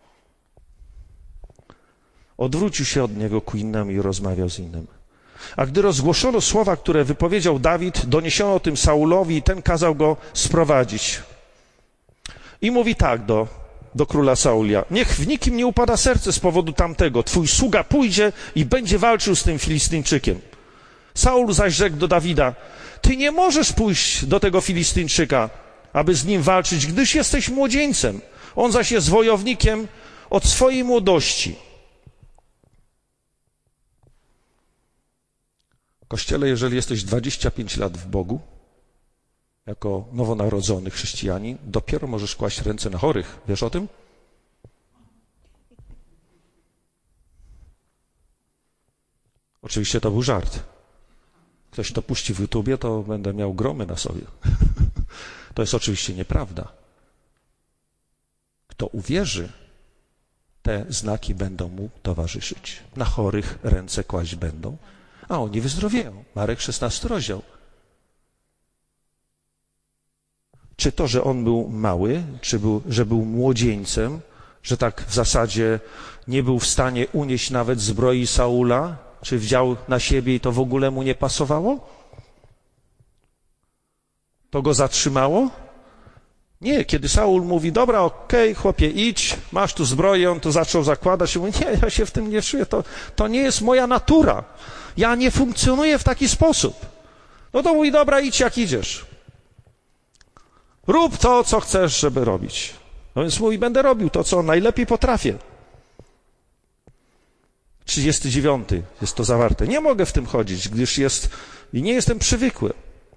Odwrócił się od niego ku innemu i rozmawiał z innym. A gdy rozgłoszono słowa, które wypowiedział Dawid, doniesiono o tym Saulowi i ten kazał go sprowadzić. I mówi tak do, do króla Saulia. Niech w nikim nie upada serce z powodu tamtego. Twój sługa pójdzie i będzie walczył z tym Filistyńczykiem. Saul zaś rzekł do Dawida, ty nie możesz pójść do tego Filistyńczyka, aby z nim walczyć, gdyż jesteś młodzieńcem. On zaś jest wojownikiem od swojej młodości. Kościele, jeżeli jesteś dwadzieścia pięć lat w Bogu, jako nowonarodzony chrześcijanin, dopiero możesz kłaść ręce na chorych. Wiesz o tym? Oczywiście to był żart. Ktoś to puści w YouTubie, to będę miał gromy na sobie. To jest oczywiście nieprawda. Kto uwierzy, te znaki będą mu towarzyszyć. Na chorych ręce kłaść będą, a oni wyzdrowieją. Marek szesnasty rozdział. Czy to, że on był mały, czy był, że był młodzieńcem, że tak w zasadzie nie był w stanie unieść nawet zbroi Saula, czy wziął na siebie i to w ogóle mu nie pasowało? To go zatrzymało? Nie, kiedy Saul mówi, dobra, okej, okay, chłopie, idź, masz tu zbroję, on to zaczął zakładać i mówi, nie, ja się w tym nie czuję, to, to nie jest moja natura. Ja nie funkcjonuję w taki sposób. No to mówi, dobra, idź jak idziesz. Rób to, co chcesz, żeby robić. No więc mówi, będę robił to, co najlepiej potrafię. trzydziesty dziewiąty jest to zawarte. Nie mogę w tym chodzić, gdyż jest i nie jestem przywykły.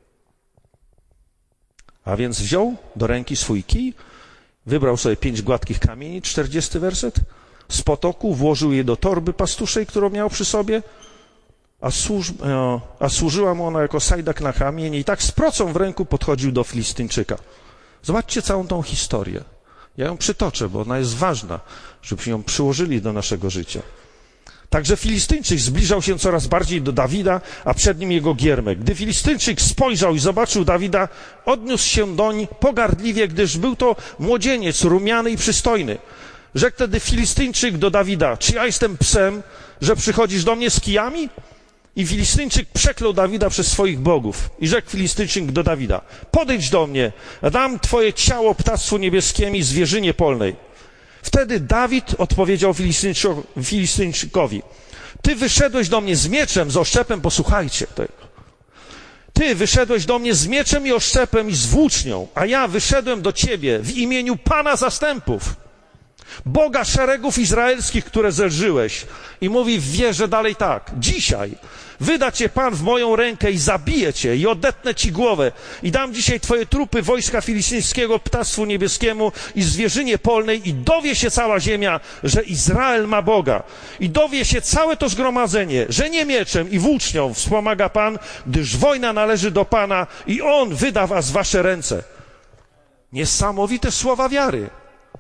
A więc wziął do ręki swój kij, wybrał sobie pięć gładkich kamieni, czterdziesty werset, z potoku włożył je do torby pastuszej, którą miał przy sobie, a, służ, a służyła mu ona jako sajdak na kamień i tak z procą w ręku podchodził do Filistyńczyka. Zobaczcie całą tą historię. Ja ją przytoczę, bo ona jest ważna, żebyśmy ją przyłożyli do naszego życia. Także Filistyńczyk zbliżał się coraz bardziej do Dawida, a przed nim jego giermek. Gdy Filistyńczyk spojrzał i zobaczył Dawida, odniósł się doń pogardliwie, gdyż był to młodzieniec, rumiany i przystojny. Rzekł wtedy Filistyńczyk do Dawida, czy ja jestem psem, że przychodzisz do mnie z kijami? I Filistyńczyk przeklął Dawida przez swoich bogów. I rzekł Filistyńczyk do Dawida, podejdź do mnie, dam twoje ciało ptactwu niebieskiemu i zwierzynie polnej. Wtedy Dawid odpowiedział Filistyńczykowi, ty wyszedłeś do mnie z mieczem, z oszczepem, posłuchajcie tego. Ty wyszedłeś do mnie z mieczem i oszczepem i z włócznią, a ja wyszedłem do ciebie w imieniu Pana zastępów, Boga szeregów izraelskich, które zelżyłeś. I mówi w wierze dalej tak, dzisiaj wyda cię Pan w moją rękę i zabije cię i odetnę ci głowę i dam dzisiaj twoje trupy wojska filistyńskiego ptactwu niebieskiemu i zwierzynie polnej i dowie się cała ziemia, że Izrael ma Boga i dowie się całe to zgromadzenie, że nie mieczem i włócznią wspomaga Pan, gdyż wojna należy do Pana i On wyda was w wasze ręce. Niesamowite słowa wiary.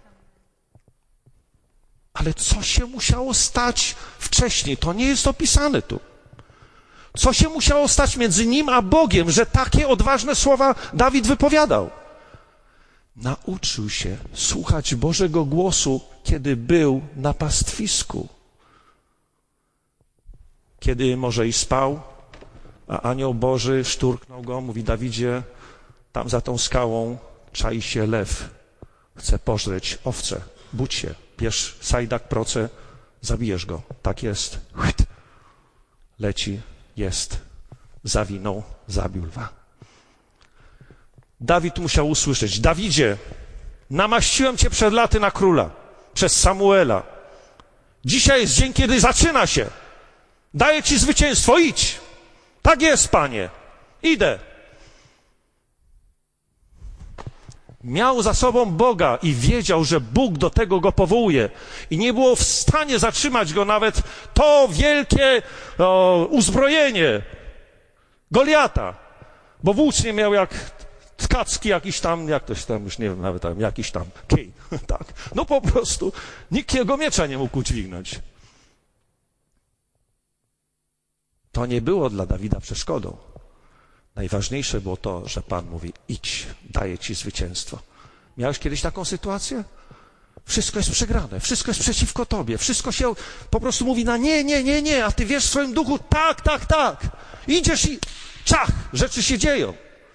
Ale co się musiało stać wcześniej? To nie jest opisane tu. Co się musiało stać między nim a Bogiem, że takie odważne słowa Dawid wypowiadał? Nauczył się słuchać Bożego głosu, kiedy był na pastwisku. Kiedy może i spał, a anioł Boży szturknął go, mówi Dawidzie, tam za tą skałą czai się lew, chce pożreć owce, budź się. Bierz sajdak, proce, zabijesz go. Tak jest. Leci, jest. Zawinął, zabił lwa. Dawid musiał usłyszeć, Dawidzie, namaściłem cię przed laty na króla, przez Samuela. Dzisiaj jest dzień, kiedy zaczyna się. Daję ci zwycięstwo, idź. Tak jest, Panie, idę. Miał za sobą Boga i wiedział, że Bóg do tego go powołuje. I nie było w stanie zatrzymać go nawet to wielkie o, uzbrojenie Goliata. Bo włócznie miał jak tkacki jakiś tam, jak ktoś tam, już nie wiem nawet tam, jakiś tam kij. Tak. No po prostu nikt jego miecza nie mógł udźwignąć. To nie było dla Dawida przeszkodą. Najważniejsze było to, że Pan mówi, idź, daję ci zwycięstwo. Miałeś kiedyś taką sytuację? Wszystko jest przegrane, wszystko jest przeciwko tobie, wszystko się po prostu mówi na nie, nie, nie, nie, a ty wiesz w swoim duchu, tak, tak, tak. Idziesz i ciach, rzeczy się dzieją.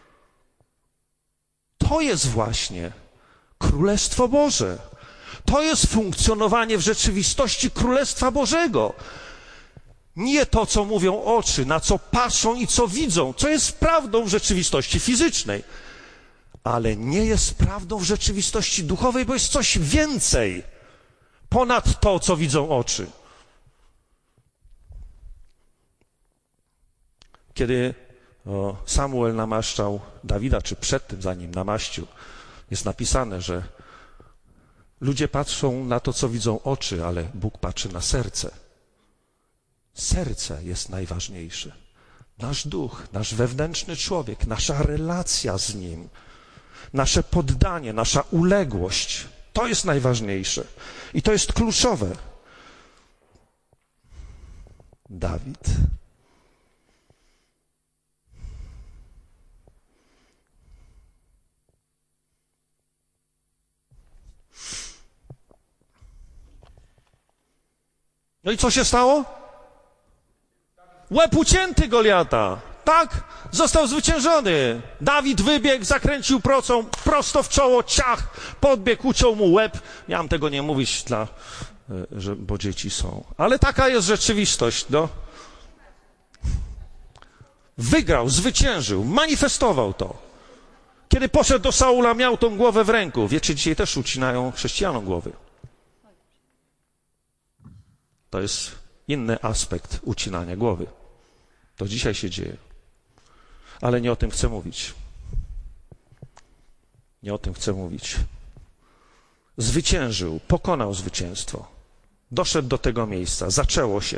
To jest właśnie Królestwo Boże. To jest funkcjonowanie w rzeczywistości Królestwa Bożego. Nie to, co mówią oczy, na co patrzą i co widzą, co jest prawdą w rzeczywistości fizycznej, ale nie jest prawdą w rzeczywistości duchowej, bo jest coś więcej ponad to, co widzą oczy. Kiedy o, Samuel namaszczał Dawida, czy przed tym, zanim namaścił, jest napisane, że ludzie patrzą na to, co widzą oczy, ale Bóg patrzy na serce. Serce jest najważniejsze. Nasz duch, nasz wewnętrzny człowiek, nasza relacja z Nim, nasze poddanie, nasza uległość, to jest najważniejsze. I to jest kluczowe. Dawid. No i co się stało? Łeb ucięty Goliata. Tak, został zwyciężony. Dawid wybiegł, zakręcił procą, prosto w czoło, ciach, podbiegł, uciął mu łeb. Miałem tego nie mówić, dla, że, bo dzieci są. Ale taka jest rzeczywistość. No. Wygrał, zwyciężył, manifestował to. Kiedy poszedł do Saula, miał tą głowę w ręku. Wiecie, dzisiaj też ucinają chrześcijanom głowy. To jest inny aspekt ucinania głowy. To dzisiaj się dzieje. Ale nie o tym chcę mówić. Nie o tym chcę mówić. Zwyciężył, pokonał zwycięstwo. Doszedł do tego miejsca, zaczęło się.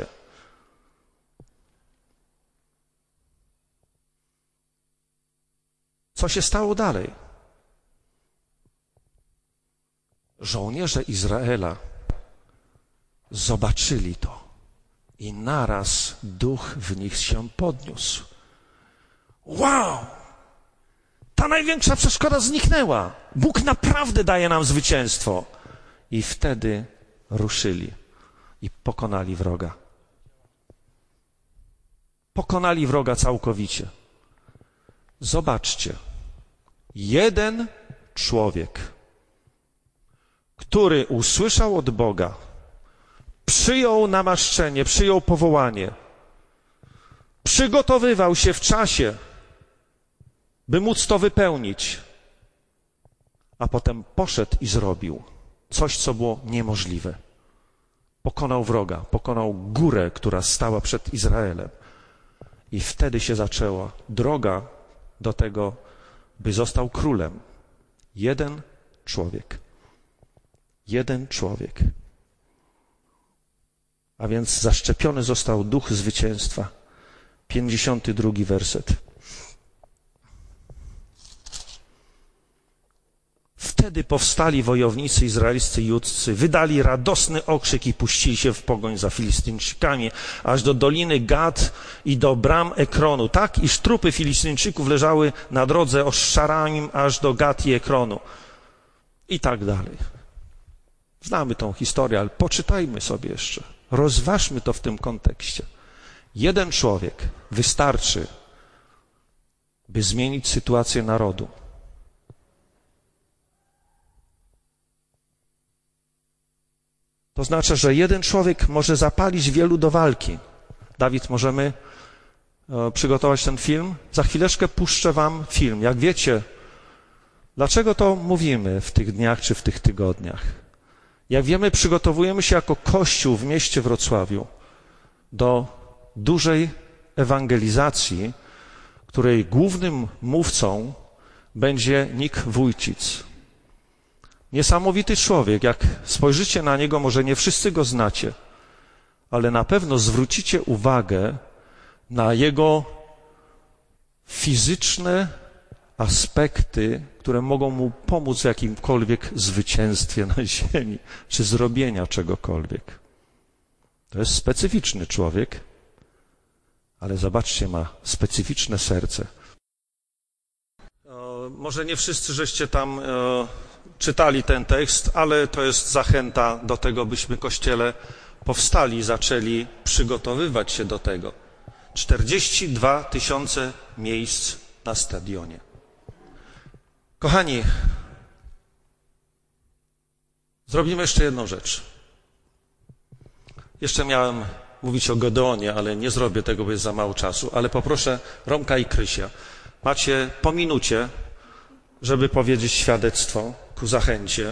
Co się stało dalej? Żołnierze Izraela zobaczyli to i naraz duch w nich się podniósł. Wow! Ta największa przeszkoda zniknęła. Bóg naprawdę daje nam zwycięstwo. I wtedy ruszyli i pokonali wroga. Pokonali wroga całkowicie. Zobaczcie. Jeden człowiek, który usłyszał od Boga, przyjął namaszczenie, przyjął powołanie, przygotowywał się w czasie, by móc to wypełnić, a potem poszedł i zrobił coś, co było niemożliwe. Pokonał wroga, pokonał górę, która stała przed Izraelem. I wtedy się zaczęła droga do tego, by został królem. Jeden człowiek. Jeden człowiek. A więc zaszczepiony został duch zwycięstwa. pięćdziesiąty drugi werset. Wtedy powstali wojownicy izraelscy i judzcy, wydali radosny okrzyk i puścili się w pogoń za Filistyńczykami, aż do doliny Gad i do bram Ekronu, tak iż trupy Filistyńczyków leżały na drodze od Szaraim aż do Gad i Ekronu. I tak dalej. Znamy tą historię, ale poczytajmy sobie jeszcze. Rozważmy to w tym kontekście. Jeden człowiek wystarczy, by zmienić sytuację narodu. To znaczy, że jeden człowiek może zapalić wielu do walki. Dawid, możemy e, przygotować ten film? Za chwileczkę puszczę wam film. Jak wiecie, dlaczego to mówimy w tych dniach czy w tych tygodniach? Jak wiemy, przygotowujemy się jako Kościół w mieście Wrocławiu do dużej ewangelizacji, której głównym mówcą będzie Nick Wójcic. Niesamowity człowiek, jak spojrzycie na niego, może nie wszyscy go znacie, ale na pewno zwrócicie uwagę na jego fizyczne aspekty, które mogą mu pomóc w jakimkolwiek zwycięstwie na ziemi, czy zrobienia czegokolwiek. To jest specyficzny człowiek, ale zobaczcie, ma specyficzne serce. O, może nie wszyscy żeście tam o, czytali ten tekst, ale to jest zachęta do tego, byśmy Kościele powstali i zaczęli przygotowywać się do tego. czterdzieści dwa tysiące miejsc na stadionie. Kochani, zrobimy jeszcze jedną rzecz. Jeszcze miałem mówić o Gedeonie, ale nie zrobię tego, bo jest za mało czasu, ale poproszę Romka i Krysia. Macie po minucie, żeby powiedzieć świadectwo ku zachęcie.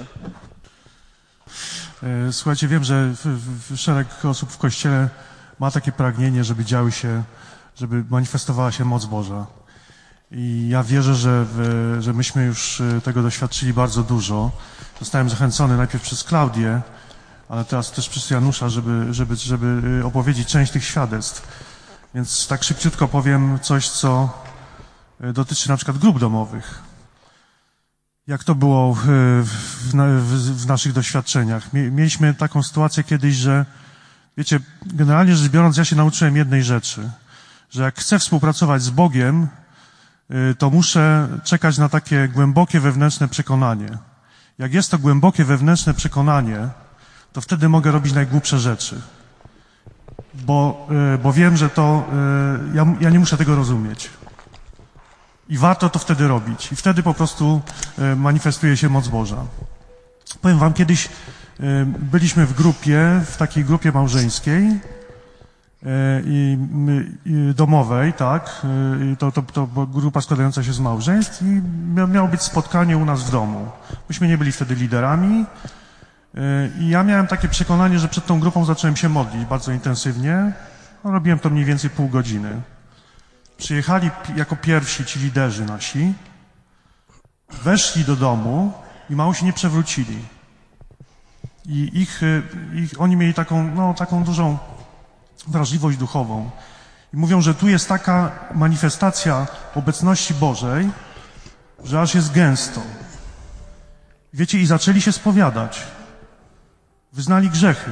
Słuchajcie, wiem, że w, w, szereg osób w Kościele ma takie pragnienie, żeby działy się, żeby manifestowała się moc Boża. I ja wierzę, że, w, że myśmy już tego doświadczyli bardzo dużo. Zostałem zachęcony najpierw przez Klaudię, ale teraz też przez Janusza, żeby, żeby, żeby opowiedzieć część tych świadectw. Więc tak szybciutko powiem coś, co dotyczy na przykład grup domowych. Jak to było w, w, w naszych doświadczeniach? Mieliśmy taką sytuację kiedyś, że wiecie, generalnie rzecz biorąc, ja się nauczyłem jednej rzeczy, że jak chcę współpracować z Bogiem, to muszę czekać na takie głębokie wewnętrzne przekonanie. Jak jest to głębokie wewnętrzne przekonanie, to wtedy mogę robić najgłupsze rzeczy. Bo, bo wiem, że to, ja, ja nie muszę tego rozumieć. I warto to wtedy robić. I wtedy po prostu manifestuje się moc Boża. Powiem wam, kiedyś byliśmy w grupie, w takiej grupie małżeńskiej i, i domowej, tak, I to, to, to grupa składająca się z małżeństw i miało być spotkanie u nas w domu. Myśmy nie byli wtedy liderami i ja miałem takie przekonanie, że przed tą grupą zacząłem się modlić bardzo intensywnie. Robiłem to mniej więcej pół godziny. Przyjechali jako pierwsi ci liderzy nasi, weszli do domu i mało się nie przewrócili. I ich, ich, oni mieli taką, no, taką dużą wrażliwość duchową. I mówią, że tu jest taka manifestacja obecności Bożej, że aż jest gęsto. Wiecie, i zaczęli się spowiadać. Wyznali grzechy.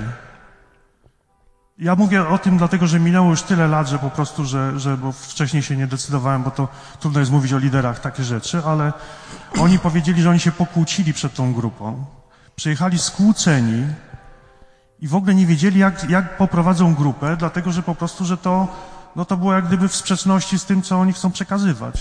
Ja mówię o tym dlatego, że minęło już tyle lat, że po prostu, że, że bo wcześniej się nie decydowałem, bo to trudno jest mówić o liderach takie rzeczy, ale oni powiedzieli, że oni się pokłócili przed tą grupą. Przyjechali skłóceni i w ogóle nie wiedzieli, jak, jak poprowadzą grupę, dlatego, że po prostu, że to, no to było jak gdyby w sprzeczności z tym, co oni chcą przekazywać.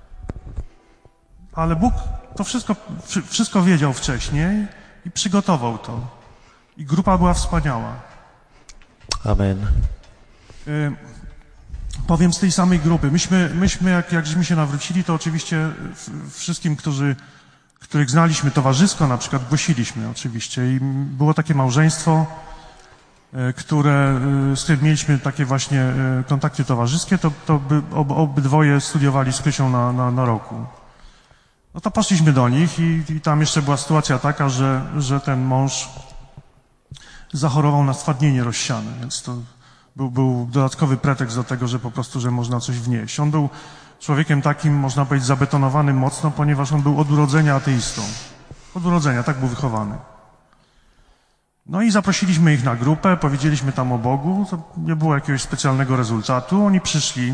Ale Bóg to wszystko, wszystko wiedział wcześniej i przygotował to. I grupa była wspaniała. Amen. Y, powiem z tej samej grupy. Myśmy, myśmy jak, jak żeśmy się nawrócili, to oczywiście wszystkim, którzy, których znaliśmy towarzysko, na przykład głosiliśmy oczywiście. I było takie małżeństwo, y, które, y, z którym mieliśmy takie właśnie y, kontakty towarzyskie, to, to by, ob, obydwoje studiowali z Krysią na, na, na roku. No to poszliśmy do nich i, i tam jeszcze była sytuacja taka, że, że ten mąż zachorował na stwardnienie rozsiane, więc to był, był dodatkowy pretekst do tego, że po prostu, że można coś wnieść. On był człowiekiem takim, można powiedzieć, zabetonowanym mocno, ponieważ on był od urodzenia ateistą. Od urodzenia, tak był wychowany. No i zaprosiliśmy ich na grupę, powiedzieliśmy tam o Bogu, to nie było jakiegoś specjalnego rezultatu. Oni przyszli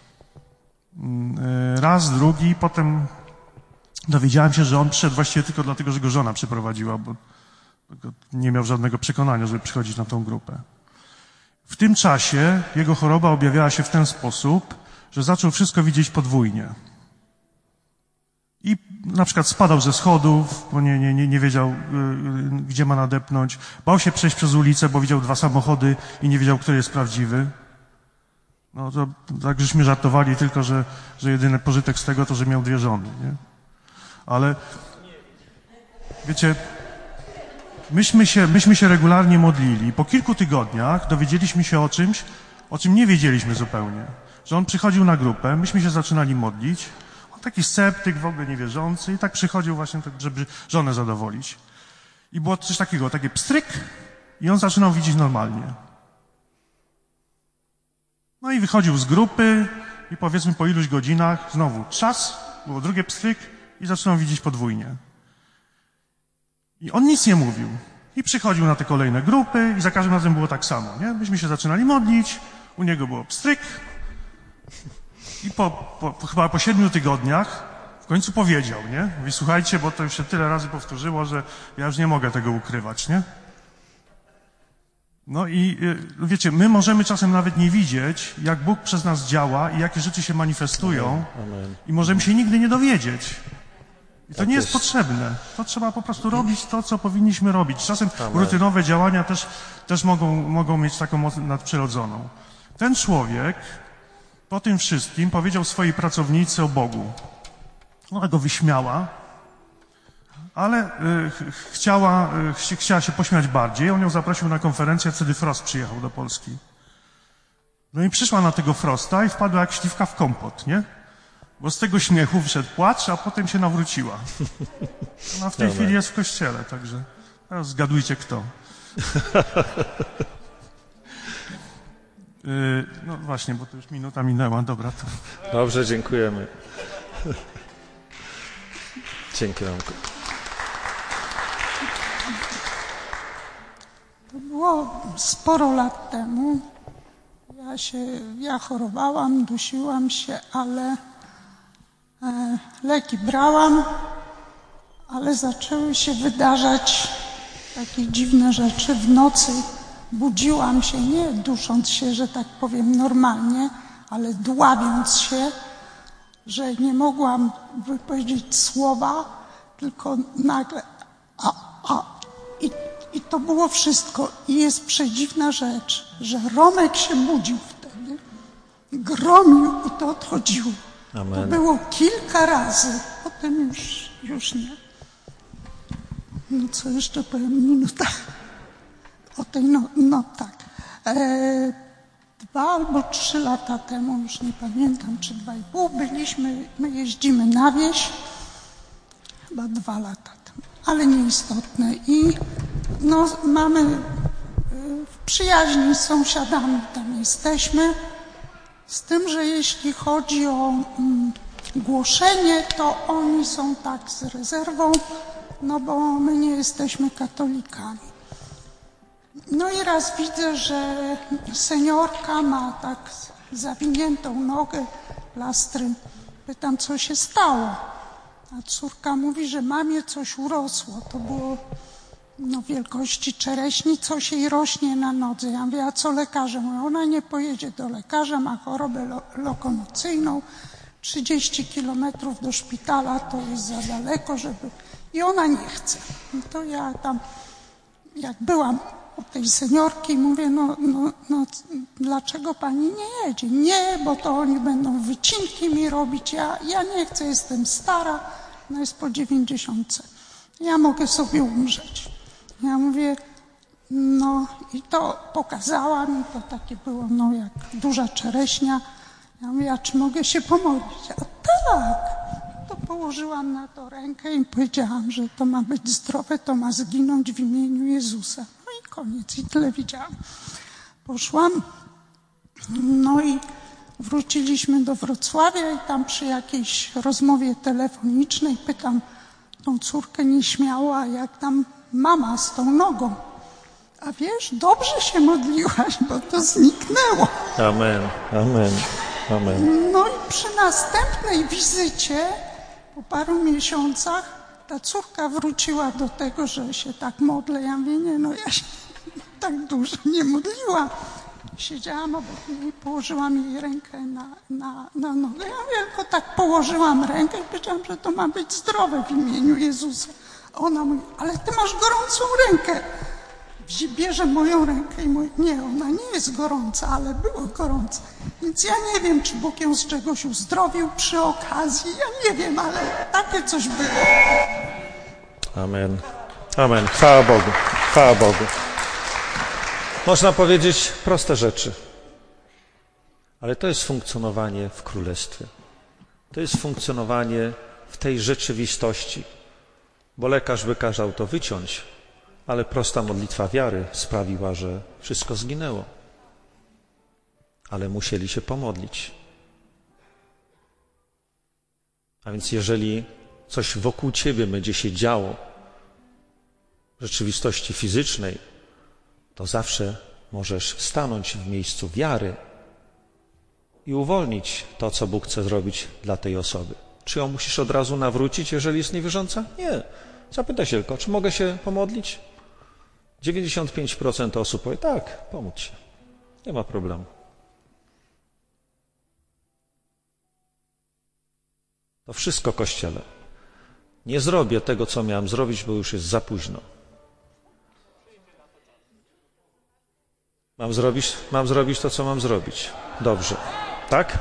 raz, drugi, potem dowiedziałem się, że on przyszedł właściwie tylko dlatego, że go żona przyprowadziła, bo nie miał żadnego przekonania, żeby przychodzić na tą grupę. W tym czasie jego choroba objawiała się w ten sposób, że zaczął wszystko widzieć podwójnie. I na przykład spadał ze schodów, bo nie, nie, nie, nie wiedział, yy, gdzie ma nadepnąć. Bał się przejść przez ulicę, bo widział dwa samochody i nie wiedział, który jest prawdziwy. No to tak żeśmy żartowali tylko, że, że jedyny pożytek z tego to, że miał dwie żony, nie? Ale wiecie, myśmy się, myśmy się regularnie modlili. Po kilku tygodniach dowiedzieliśmy się o czymś, o czym nie wiedzieliśmy zupełnie. że on przychodził na grupę, myśmy się zaczynali modlić, on taki sceptyk, w ogóle niewierzący i tak przychodził właśnie, żeby żonę zadowolić. I było coś takiego, taki pstryk i on zaczynał widzieć normalnie. No i wychodził z grupy i powiedzmy po iluś godzinach znowu czas, było drugie pstryk i zaczynał widzieć podwójnie. I on nic nie mówił. I przychodził na te kolejne grupy i za każdym razem było tak samo, nie? Myśmy się zaczynali modlić, u niego było pstryk i po, po, chyba po siedmiu tygodniach w końcu powiedział, nie? Mówi, słuchajcie, bo to już się tyle razy powtórzyło, że ja już nie mogę tego ukrywać, nie? No i wiecie, my możemy czasem nawet nie widzieć, jak Bóg przez nas działa i jakie rzeczy się manifestują. Amen. I możemy się nigdy nie dowiedzieć. I to tak nie jest, jest potrzebne. To trzeba po prostu robić to, co powinniśmy robić. Czasem Amen. rutynowe działania też, też mogą, mogą mieć taką moc nadprzyrodzoną. Ten człowiek po tym wszystkim powiedział swojej pracownicy o Bogu. Ona go wyśmiała, ale y, ch chciała, y, ch chciała się pośmiać bardziej. On ją zaprosił na konferencję, wtedy Frost przyjechał do Polski. No i przyszła na tego Frosta i wpadła jak śliwka w kompot, nie? Bo z tego śmiechu wyszedł płacz, a potem się nawróciła. Ona w tej Dobra. chwili jest w kościele, także teraz zgadujcie kto. y, no właśnie, bo to już minuta minęła, dobra. To... Dobrze, dziękujemy. Dzięki wam. To było sporo lat temu. Ja się, ja chorowałam, dusiłam się, ale e, leki brałam, ale zaczęły się wydarzać takie dziwne rzeczy. W nocy budziłam się, nie dusząc się, że tak powiem normalnie, ale dławiąc się, że nie mogłam wypowiedzieć słowa, tylko nagle a, a i, i to było wszystko. I jest przedziwna rzecz, że Romek się budził wtedy, gromił i to odchodziło. Amen. To było kilka razy, potem już, już nie. No co jeszcze powiem, minuta o tej, no, no tak. E, Dwa albo trzy lata temu, już nie pamiętam, czy dwa i pół, byliśmy, my jeździmy na wieś, chyba dwa lata temu, ale nieistotne. I no, mamy w przyjaźni z sąsiadami, tam jesteśmy, z tym, że jeśli chodzi o mm, głoszenie, to oni są tak z rezerwą, no bo my nie jesteśmy katolikami. No i raz widzę, że seniorka ma tak zawiniętą nogę, plastry. Pytam, co się stało. A córka mówi, że mamie coś urosło. To było no, wielkości czereśni, coś jej rośnie na nodze. Ja mówię, a co lekarze? Mówię, ona nie pojedzie do lekarza, ma chorobę lo lokomocyjną. trzydzieści kilometrów do szpitala to jest za daleko, żeby... I ona nie chce. No to ja tam, jak byłam u tej seniorki, mówię, no, no, no dlaczego pani nie jedzie? Nie, bo to oni będą wycinki mi robić. Ja, ja nie chcę, jestem stara, no jest po dziewięćdziesiątce. Ja mogę sobie umrzeć. Ja mówię, no i to pokazała mi, to takie było, no jak duża czereśnia. Ja mówię, a czy mogę się pomodlić? A tak. To położyłam na to rękę i powiedziałam, że to ma być zdrowe, to ma zginąć w imieniu Jezusa. No i koniec, i tyle widziałam. Poszłam, no i wróciliśmy do Wrocławia i tam przy jakiejś rozmowie telefonicznej pytam tą córkę nieśmiało, a jak tam mama z tą nogą. A wiesz, dobrze się modliłaś, bo to zniknęło. Amen, amen, amen. No i przy następnej wizycie, po paru miesiącach, ta córka wróciła do tego, że się tak modlę. Ja mówię, nie, no ja się tak dużo nie modliłam. Siedziałam obok niej, położyłam jej rękę na, na, na nogę. Ja mówię, tylko tak położyłam rękę i powiedziałam, że to ma być zdrowe w imieniu Jezusa. A ona mówi, ale ty masz gorącą rękę. Bierze moją rękę i mówi, nie, ona nie jest gorąca, ale było gorąca. Więc ja nie wiem, czy Bóg ją z czegoś uzdrowił przy okazji. Ja nie wiem, ale takie coś było. Amen. Amen. Chwała Bogu. Chwała Bogu. Można powiedzieć proste rzeczy, Ale to jest funkcjonowanie w Królestwie. To jest funkcjonowanie w tej rzeczywistości. Bo lekarz by kazał to wyciąć, ale prosta modlitwa wiary sprawiła, że wszystko zginęło. Ale musieli się pomodlić. A więc jeżeli coś wokół ciebie będzie się działo w rzeczywistości fizycznej, to zawsze możesz stanąć w miejscu wiary i uwolnić to, co Bóg chce zrobić dla tej osoby. Czy ją musisz od razu nawrócić, jeżeli jest niewierząca? Nie. Zapytaj się tylko, czy mogę się pomodlić? dziewięćdziesiąt pięć procent osób powie, tak, pomódl się. Nie ma problemu. To wszystko, Kościele. Nie zrobię tego, co miałem zrobić, bo już jest za późno. Mam zrobić, mam zrobić to, co mam zrobić. Dobrze. Tak?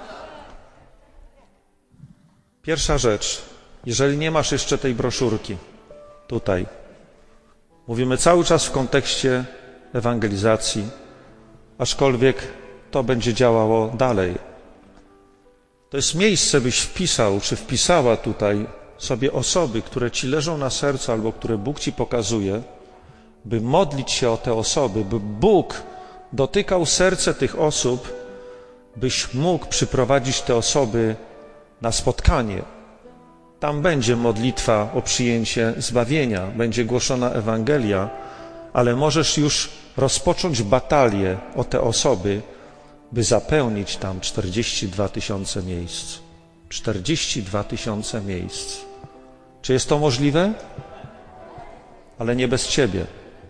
Pierwsza rzecz. Jeżeli nie masz jeszcze tej broszurki, tutaj, mówimy cały czas w kontekście ewangelizacji, aczkolwiek to będzie działało dalej. To jest miejsce, byś wpisał, czy wpisała tutaj sobie osoby, które ci leżą na sercu, albo które Bóg ci pokazuje, by modlić się o te osoby, by Bóg dotykał serce tych osób, byś mógł przyprowadzić te osoby na spotkanie. Tam będzie modlitwa o przyjęcie zbawienia, będzie głoszona Ewangelia, ale możesz już rozpocząć batalię o te osoby, by zapełnić tam czterdzieści dwa tysiące miejsc. czterdzieści dwa tysiące miejsc. Czy jest to możliwe? Ale nie bez Ciebie.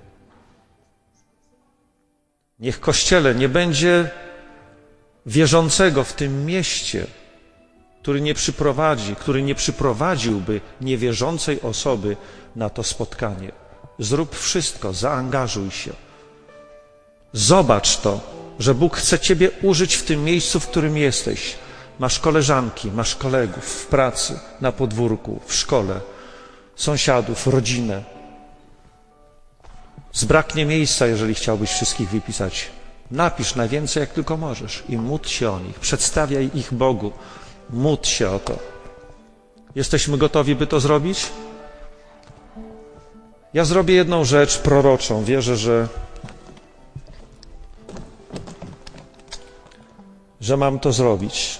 Niech Kościele nie będzie wierzącego w tym mieście, który nie przyprowadzi, który nie przyprowadziłby niewierzącej osoby na to spotkanie. Zrób wszystko, zaangażuj się. Zobacz to, że Bóg chce Ciebie użyć w tym miejscu, w którym jesteś. Masz koleżanki, masz kolegów w pracy, na podwórku, w szkole, sąsiadów, rodzinę. Zbraknie miejsca, jeżeli chciałbyś wszystkich wypisać. Napisz najwięcej, jak tylko możesz i módl się o nich. Przedstawiaj ich Bogu. Módl się o to. Jesteśmy gotowi, by to zrobić? Ja zrobię jedną rzecz proroczą. Wierzę, że że mam to zrobić.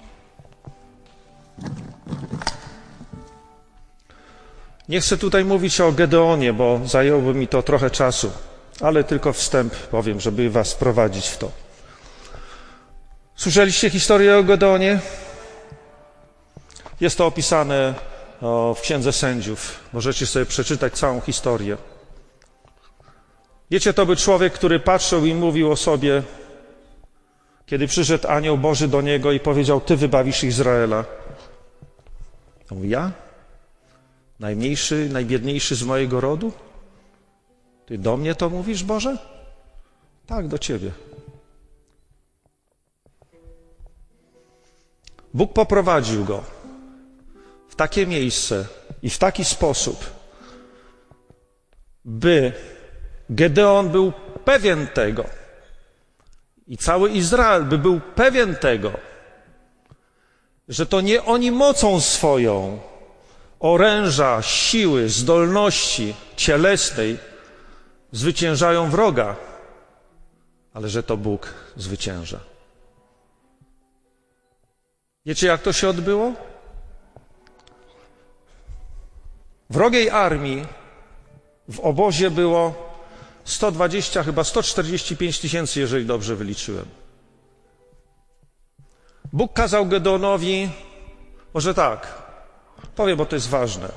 Nie chcę tutaj mówić o Gedeonie, bo zajęłoby mi to trochę czasu, ale tylko wstęp powiem, żeby was wprowadzić w to. Słyszeliście historię o Gedeonie? Jest to opisane o, w Księdze Sędziów. Możecie sobie przeczytać całą historię. Wiecie, to był człowiek, który patrzył i mówił o sobie, kiedy przyszedł anioł Boży do niego i powiedział, ty wybawisz Izraela. On mówi, ja? Najmniejszy, najbiedniejszy z mojego rodu? Ty do mnie to mówisz, Boże? Tak, do ciebie. Bóg poprowadził go w takie miejsce i w taki sposób, by Gedeon był pewien tego i cały Izrael by był pewien tego, że to nie oni mocą swoją, oręża, siły, zdolności cielesnej zwyciężają wroga, ale że to Bóg zwycięża. Wiecie, jak to się odbyło? Wrogiej armii w obozie było sto dwadzieścia, chyba sto czterdzieści pięć tysięcy, jeżeli dobrze wyliczyłem. Bóg kazał Gedeonowi, może tak, powiem, bo to jest ważne.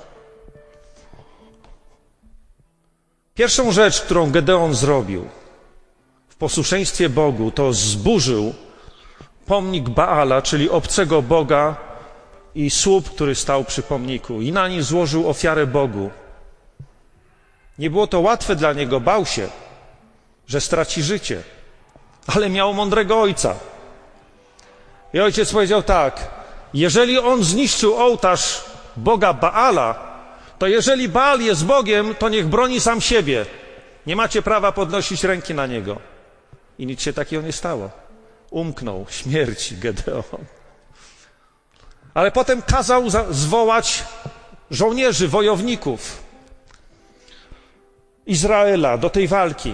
Pierwszą rzecz, którą Gedeon zrobił w posłuszeństwie Bogu, to zburzył pomnik Baala, czyli obcego Boga, i słup, który stał przy pomniku, i na nim złożył ofiarę Bogu. Nie było to łatwe dla niego, bał się, że straci życie, ale miał mądrego ojca. I ojciec powiedział tak, jeżeli on zniszczył ołtarz Boga Baala, to jeżeli Baal jest Bogiem, to niech broni sam siebie. Nie macie prawa podnosić ręki na niego. I nic się takiego nie stało. umknął śmierci Gedeon. Ale potem kazał zwołać żołnierzy, wojowników Izraela do tej walki.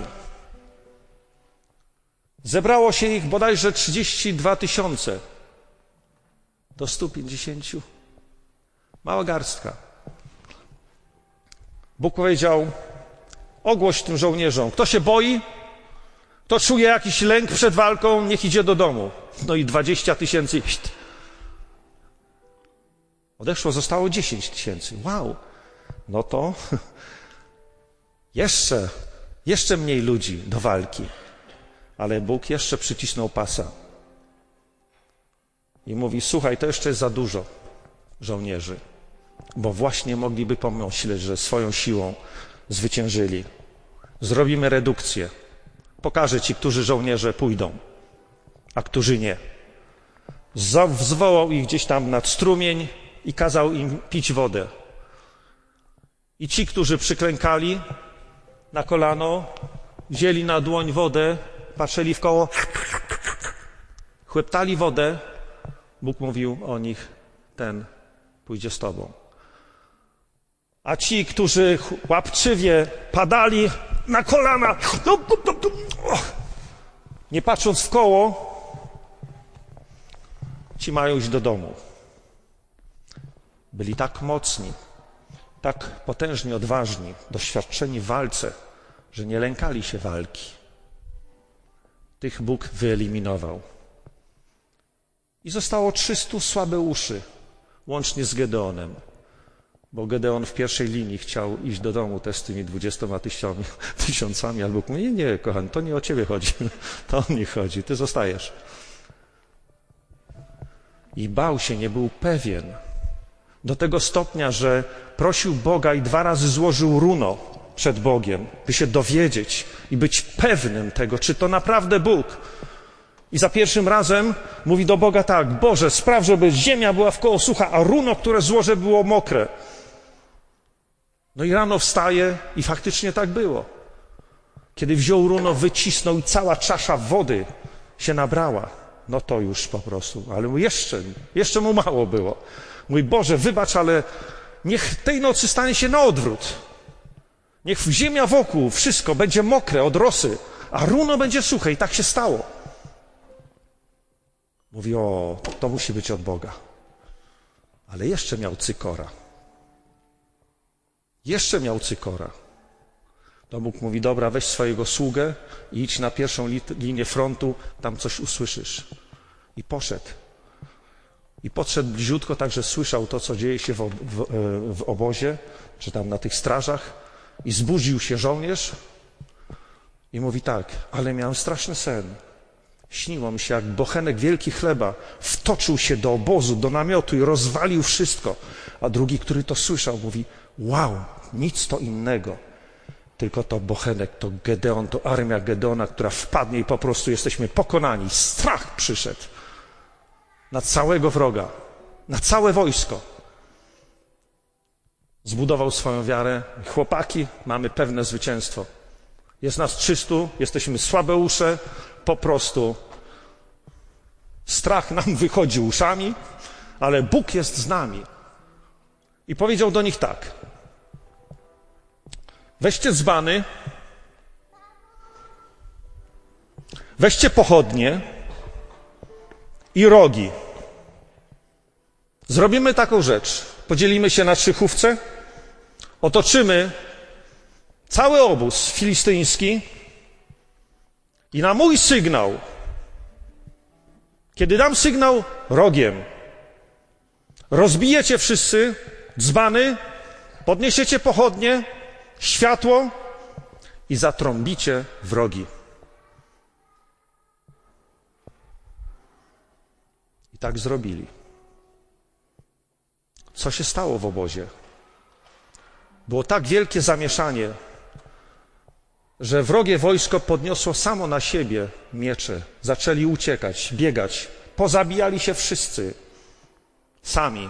Zebrało się ich bodajże trzydzieści dwa tysiące do stu pięćdziesięciu. Mała garstka. Bóg powiedział: ogłoś tym żołnierzom, kto się boi, kto czuje jakiś lęk przed walką, niech idzie do domu. No i dwadzieścia tysięcy odeszło, zostało dziesięć tysięcy. Wow! No to jeszcze, jeszcze mniej ludzi do walki. Ale Bóg jeszcze przycisnął pasa. I mówi: słuchaj, to jeszcze jest za dużo żołnierzy, bo właśnie mogliby pomyśleć, że swoją siłą zwyciężyli. Zrobimy redukcję. Pokażę ci, którzy żołnierze pójdą, a którzy nie. Zwołał ich gdzieś tam nad strumień i kazał im pić wodę. I ci, którzy przyklękali na kolano, wzięli na dłoń wodę, patrzyli w koło, chłeptali wodę. Bóg mówił o nich: ten pójdzie z tobą. A ci, którzy łapczywie padali na kolana, nie patrząc w koło, ci mają iść do domu. Byli tak mocni, tak potężni, odważni, doświadczeni w walce, że nie lękali się walki. Tych Bóg wyeliminował. I zostało trzystu słabeuszy, łącznie z Gedeonem. Bo Gedeon w pierwszej linii chciał iść do domu też z tymi dwudziestoma tysiącami, albo mówi: nie, nie, kochany, to nie o ciebie chodzi, to o mnie chodzi, ty zostajesz. I bał się, nie był pewien. Do tego stopnia, że prosił Boga i dwa razy złożył runo przed Bogiem, by się dowiedzieć i być pewnym tego, czy to naprawdę Bóg. I za pierwszym razem mówi do Boga tak: Boże, spraw, żeby ziemia była wkoło sucha, a runo, które złożę, było mokre. No i rano wstaje i faktycznie tak było. Kiedy wziął runo, wycisnął i cała czasza wody się nabrała. No to już po prostu, ale jeszcze, jeszcze mu mało było. Mój Boże, wybacz, ale niech tej nocy stanie się na odwrót. Niech ziemia wokół, wszystko będzie mokre od rosy, a runo będzie suche. I tak się stało. Mówi: o, to musi być od Boga. Ale jeszcze miał cykora. Jeszcze miał cykora. To Bóg mówi: dobra, weź swojego sługę i idź na pierwszą li- linię frontu, tam coś usłyszysz. I poszedł. I podszedł bliziutko, tak że słyszał to, co dzieje się w, w, w obozie, czy tam na tych strażach. I zbudził się żołnierz i mówi tak: ale miałem straszny sen. Śniło mi się, jak bochenek wielki chleba wtoczył się do obozu, do namiotu i rozwalił wszystko. A drugi, który to słyszał, mówi: wow, nic to innego. Tylko to bochenek, to Gedeon, to armia Gedeona, która wpadnie i po prostu jesteśmy pokonani. Strach przyszedł na całego wroga, na całe wojsko. Zbudował swoją wiarę. Chłopaki, mamy pewne zwycięstwo. Jest nas trzystu, jesteśmy słabeusze, po prostu strach nam wychodzi uszami, ale Bóg jest z nami. I powiedział do nich tak: weźcie dzbany, weźcie pochodnie i rogi. Zrobimy taką rzecz. Podzielimy się na trzy chówce, otoczymy cały obóz filistyński i na mój sygnał, kiedy dam sygnał rogiem, rozbijecie wszyscy dzbany, podniesiecie pochodnie, światło i zatrąbicie w rogi. I tak zrobili. Co się stało w obozie? Było tak wielkie zamieszanie, że wrogie wojsko podniosło samo na siebie miecze. Zaczęli uciekać, biegać. Pozabijali się wszyscy sami.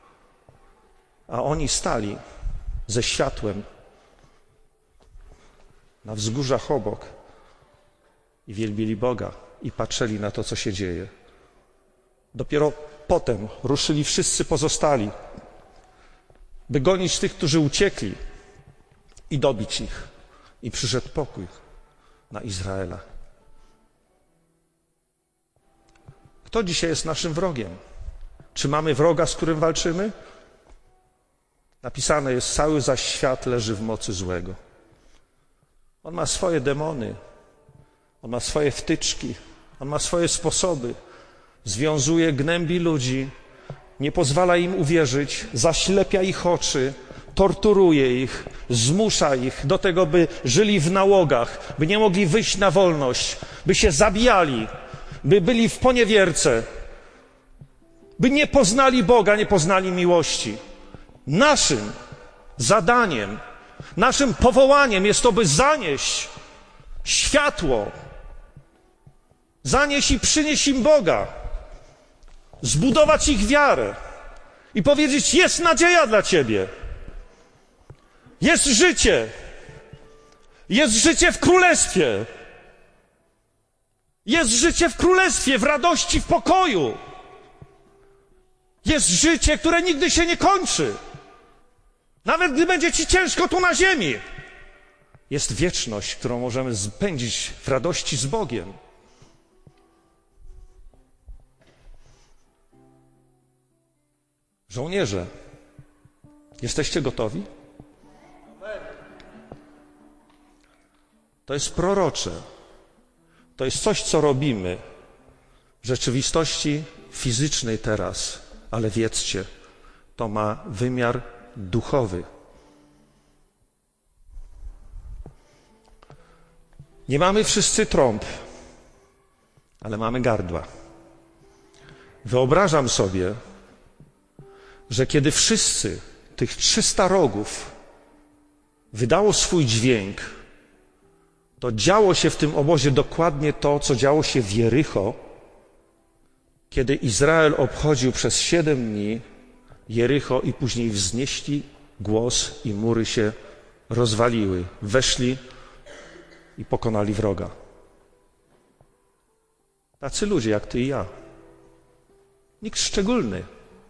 A oni stali ze światłem na wzgórzach obok i wielbili Boga. i patrzyli na to, co się dzieje. Dopiero potem ruszyli wszyscy pozostali, by gonić tych, którzy uciekli i dobić ich. I przyszedł pokój na Izraela. Kto dzisiaj jest naszym wrogiem? Czy mamy wroga, z którym walczymy? Napisane jest, cały zaś świat leży w mocy złego. On ma swoje demony, on ma swoje wtyczki, on ma swoje sposoby. Związuje, gnębi ludzi, nie pozwala im uwierzyć, zaślepia ich oczy, torturuje ich, zmusza ich do tego, by żyli w nałogach, by nie mogli wyjść na wolność, by się zabijali, by byli w poniewierce, by nie poznali Boga, nie poznali miłości. Naszym zadaniem, naszym powołaniem jest to, by zanieść światło, zanieść i przynieść im Boga, zbudować ich wiarę i powiedzieć, jest nadzieja dla ciebie, jest życie, jest życie w Królestwie, jest życie w Królestwie, w radości, w pokoju, jest życie, które nigdy się nie kończy, nawet gdy będzie ci ciężko tu na ziemi, jest wieczność, którą możemy spędzić w radości z Bogiem. Żołnierze, jesteście gotowi? To jest prorocze. To jest coś, co robimy w rzeczywistości fizycznej teraz, ale wiedzcie, to ma wymiar duchowy. Nie mamy wszyscy trąb, ale mamy gardła. Wyobrażam sobie, że kiedy wszyscy tych trzysta rogów wydało swój dźwięk, to działo się w tym obozie dokładnie to, co działo się w Jericho, kiedy Izrael obchodził przez siedem dni Jericho i później wznieśli głos i mury się rozwaliły, weszli i pokonali wroga. Tacy ludzie jak ty i ja. Nikt szczególny.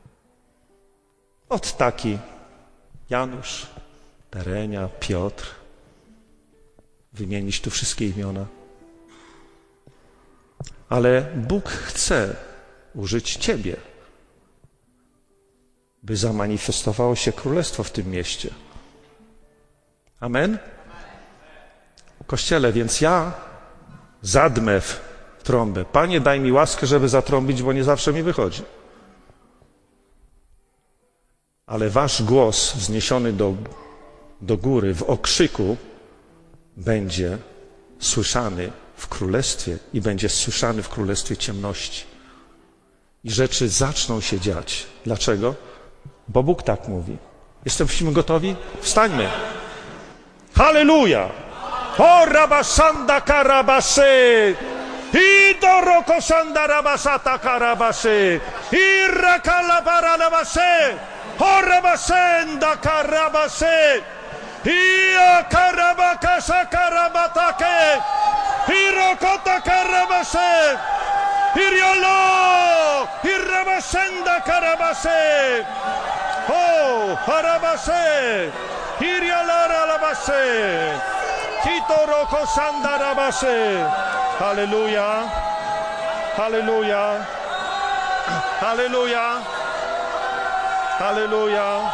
Od taki Janusz, Terenia, Piotr. Wymienić tu wszystkie imiona. Ale Bóg chce użyć ciebie, by zamanifestowało się królestwo w tym mieście. Amen? Kościele, więc ja zadmę w trąbę. Panie, daj mi łaskę, żeby zatrąbić, bo nie zawsze mi wychodzi. Ale wasz głos wzniesiony do, do góry w okrzyku będzie słyszany w królestwie i będzie słyszany w królestwie ciemności. I rzeczy zaczną się dziać. Dlaczego? Bo Bóg tak mówi. Jesteśmy gotowi? Wstańmy. Halleluja! O rabaszanda karabasy! I do rokoszanda rabasata karabasy! I rakalabara rabasy! O rabasenda karabasy! I karabakasa karabatake! I rokota karabasy! I riolo! I rabasenda karabasy! O, harabasy! I riolara rabasy! Kito roko sanda rabasy! Halleluja! Halleluja! Halleluja! Halleluja!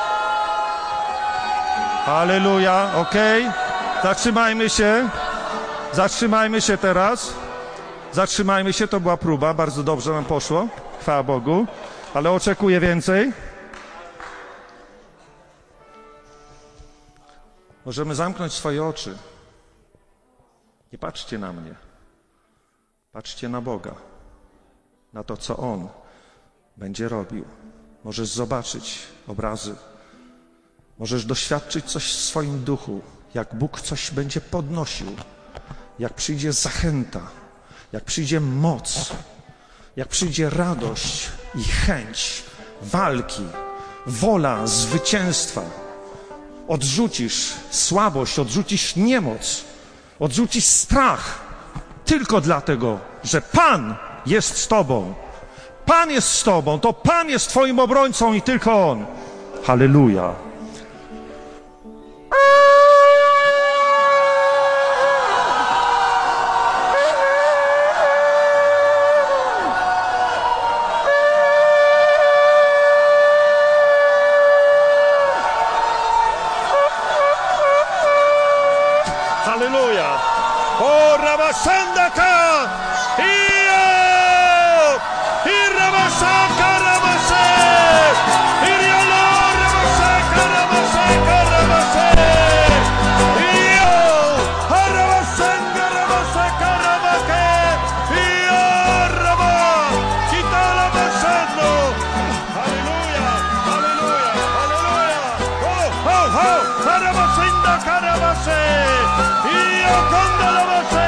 Halleluja! Okej? Okay. Zatrzymajmy się. Zatrzymajmy się teraz. Zatrzymajmy się, to była próba. Bardzo dobrze nam poszło. Chwała Bogu. Ale oczekuję więcej. Możemy zamknąć swoje oczy. Nie patrzcie na mnie. Patrzcie na Boga. Na to, co On będzie robił. Możesz zobaczyć obrazy. Możesz doświadczyć coś w swoim duchu, jak Bóg coś będzie podnosił, jak przyjdzie zachęta, jak przyjdzie moc, jak przyjdzie radość i chęć walki, wola zwycięstwa. Odrzucisz słabość, odrzucisz niemoc, odrzucisz strach tylko dlatego, że Pan jest z tobą. Pan jest z tobą, to Pan jest twoim obrońcą i tylko On. Halleluja. Halleluja. O, Rabasandaka! Iyo! I Rabasaka, Rabase! Irialo, Rabasaka, Rabasaka, Rabase! Iyo! Harabasanga, Rabasaka, Rabake! Iyo, Raba! Kitala Basando! Halleluja! Halleluja! Halleluja! Ho, ho, ho! Harabasindaka, Rabase! Iyo, Kondala Base!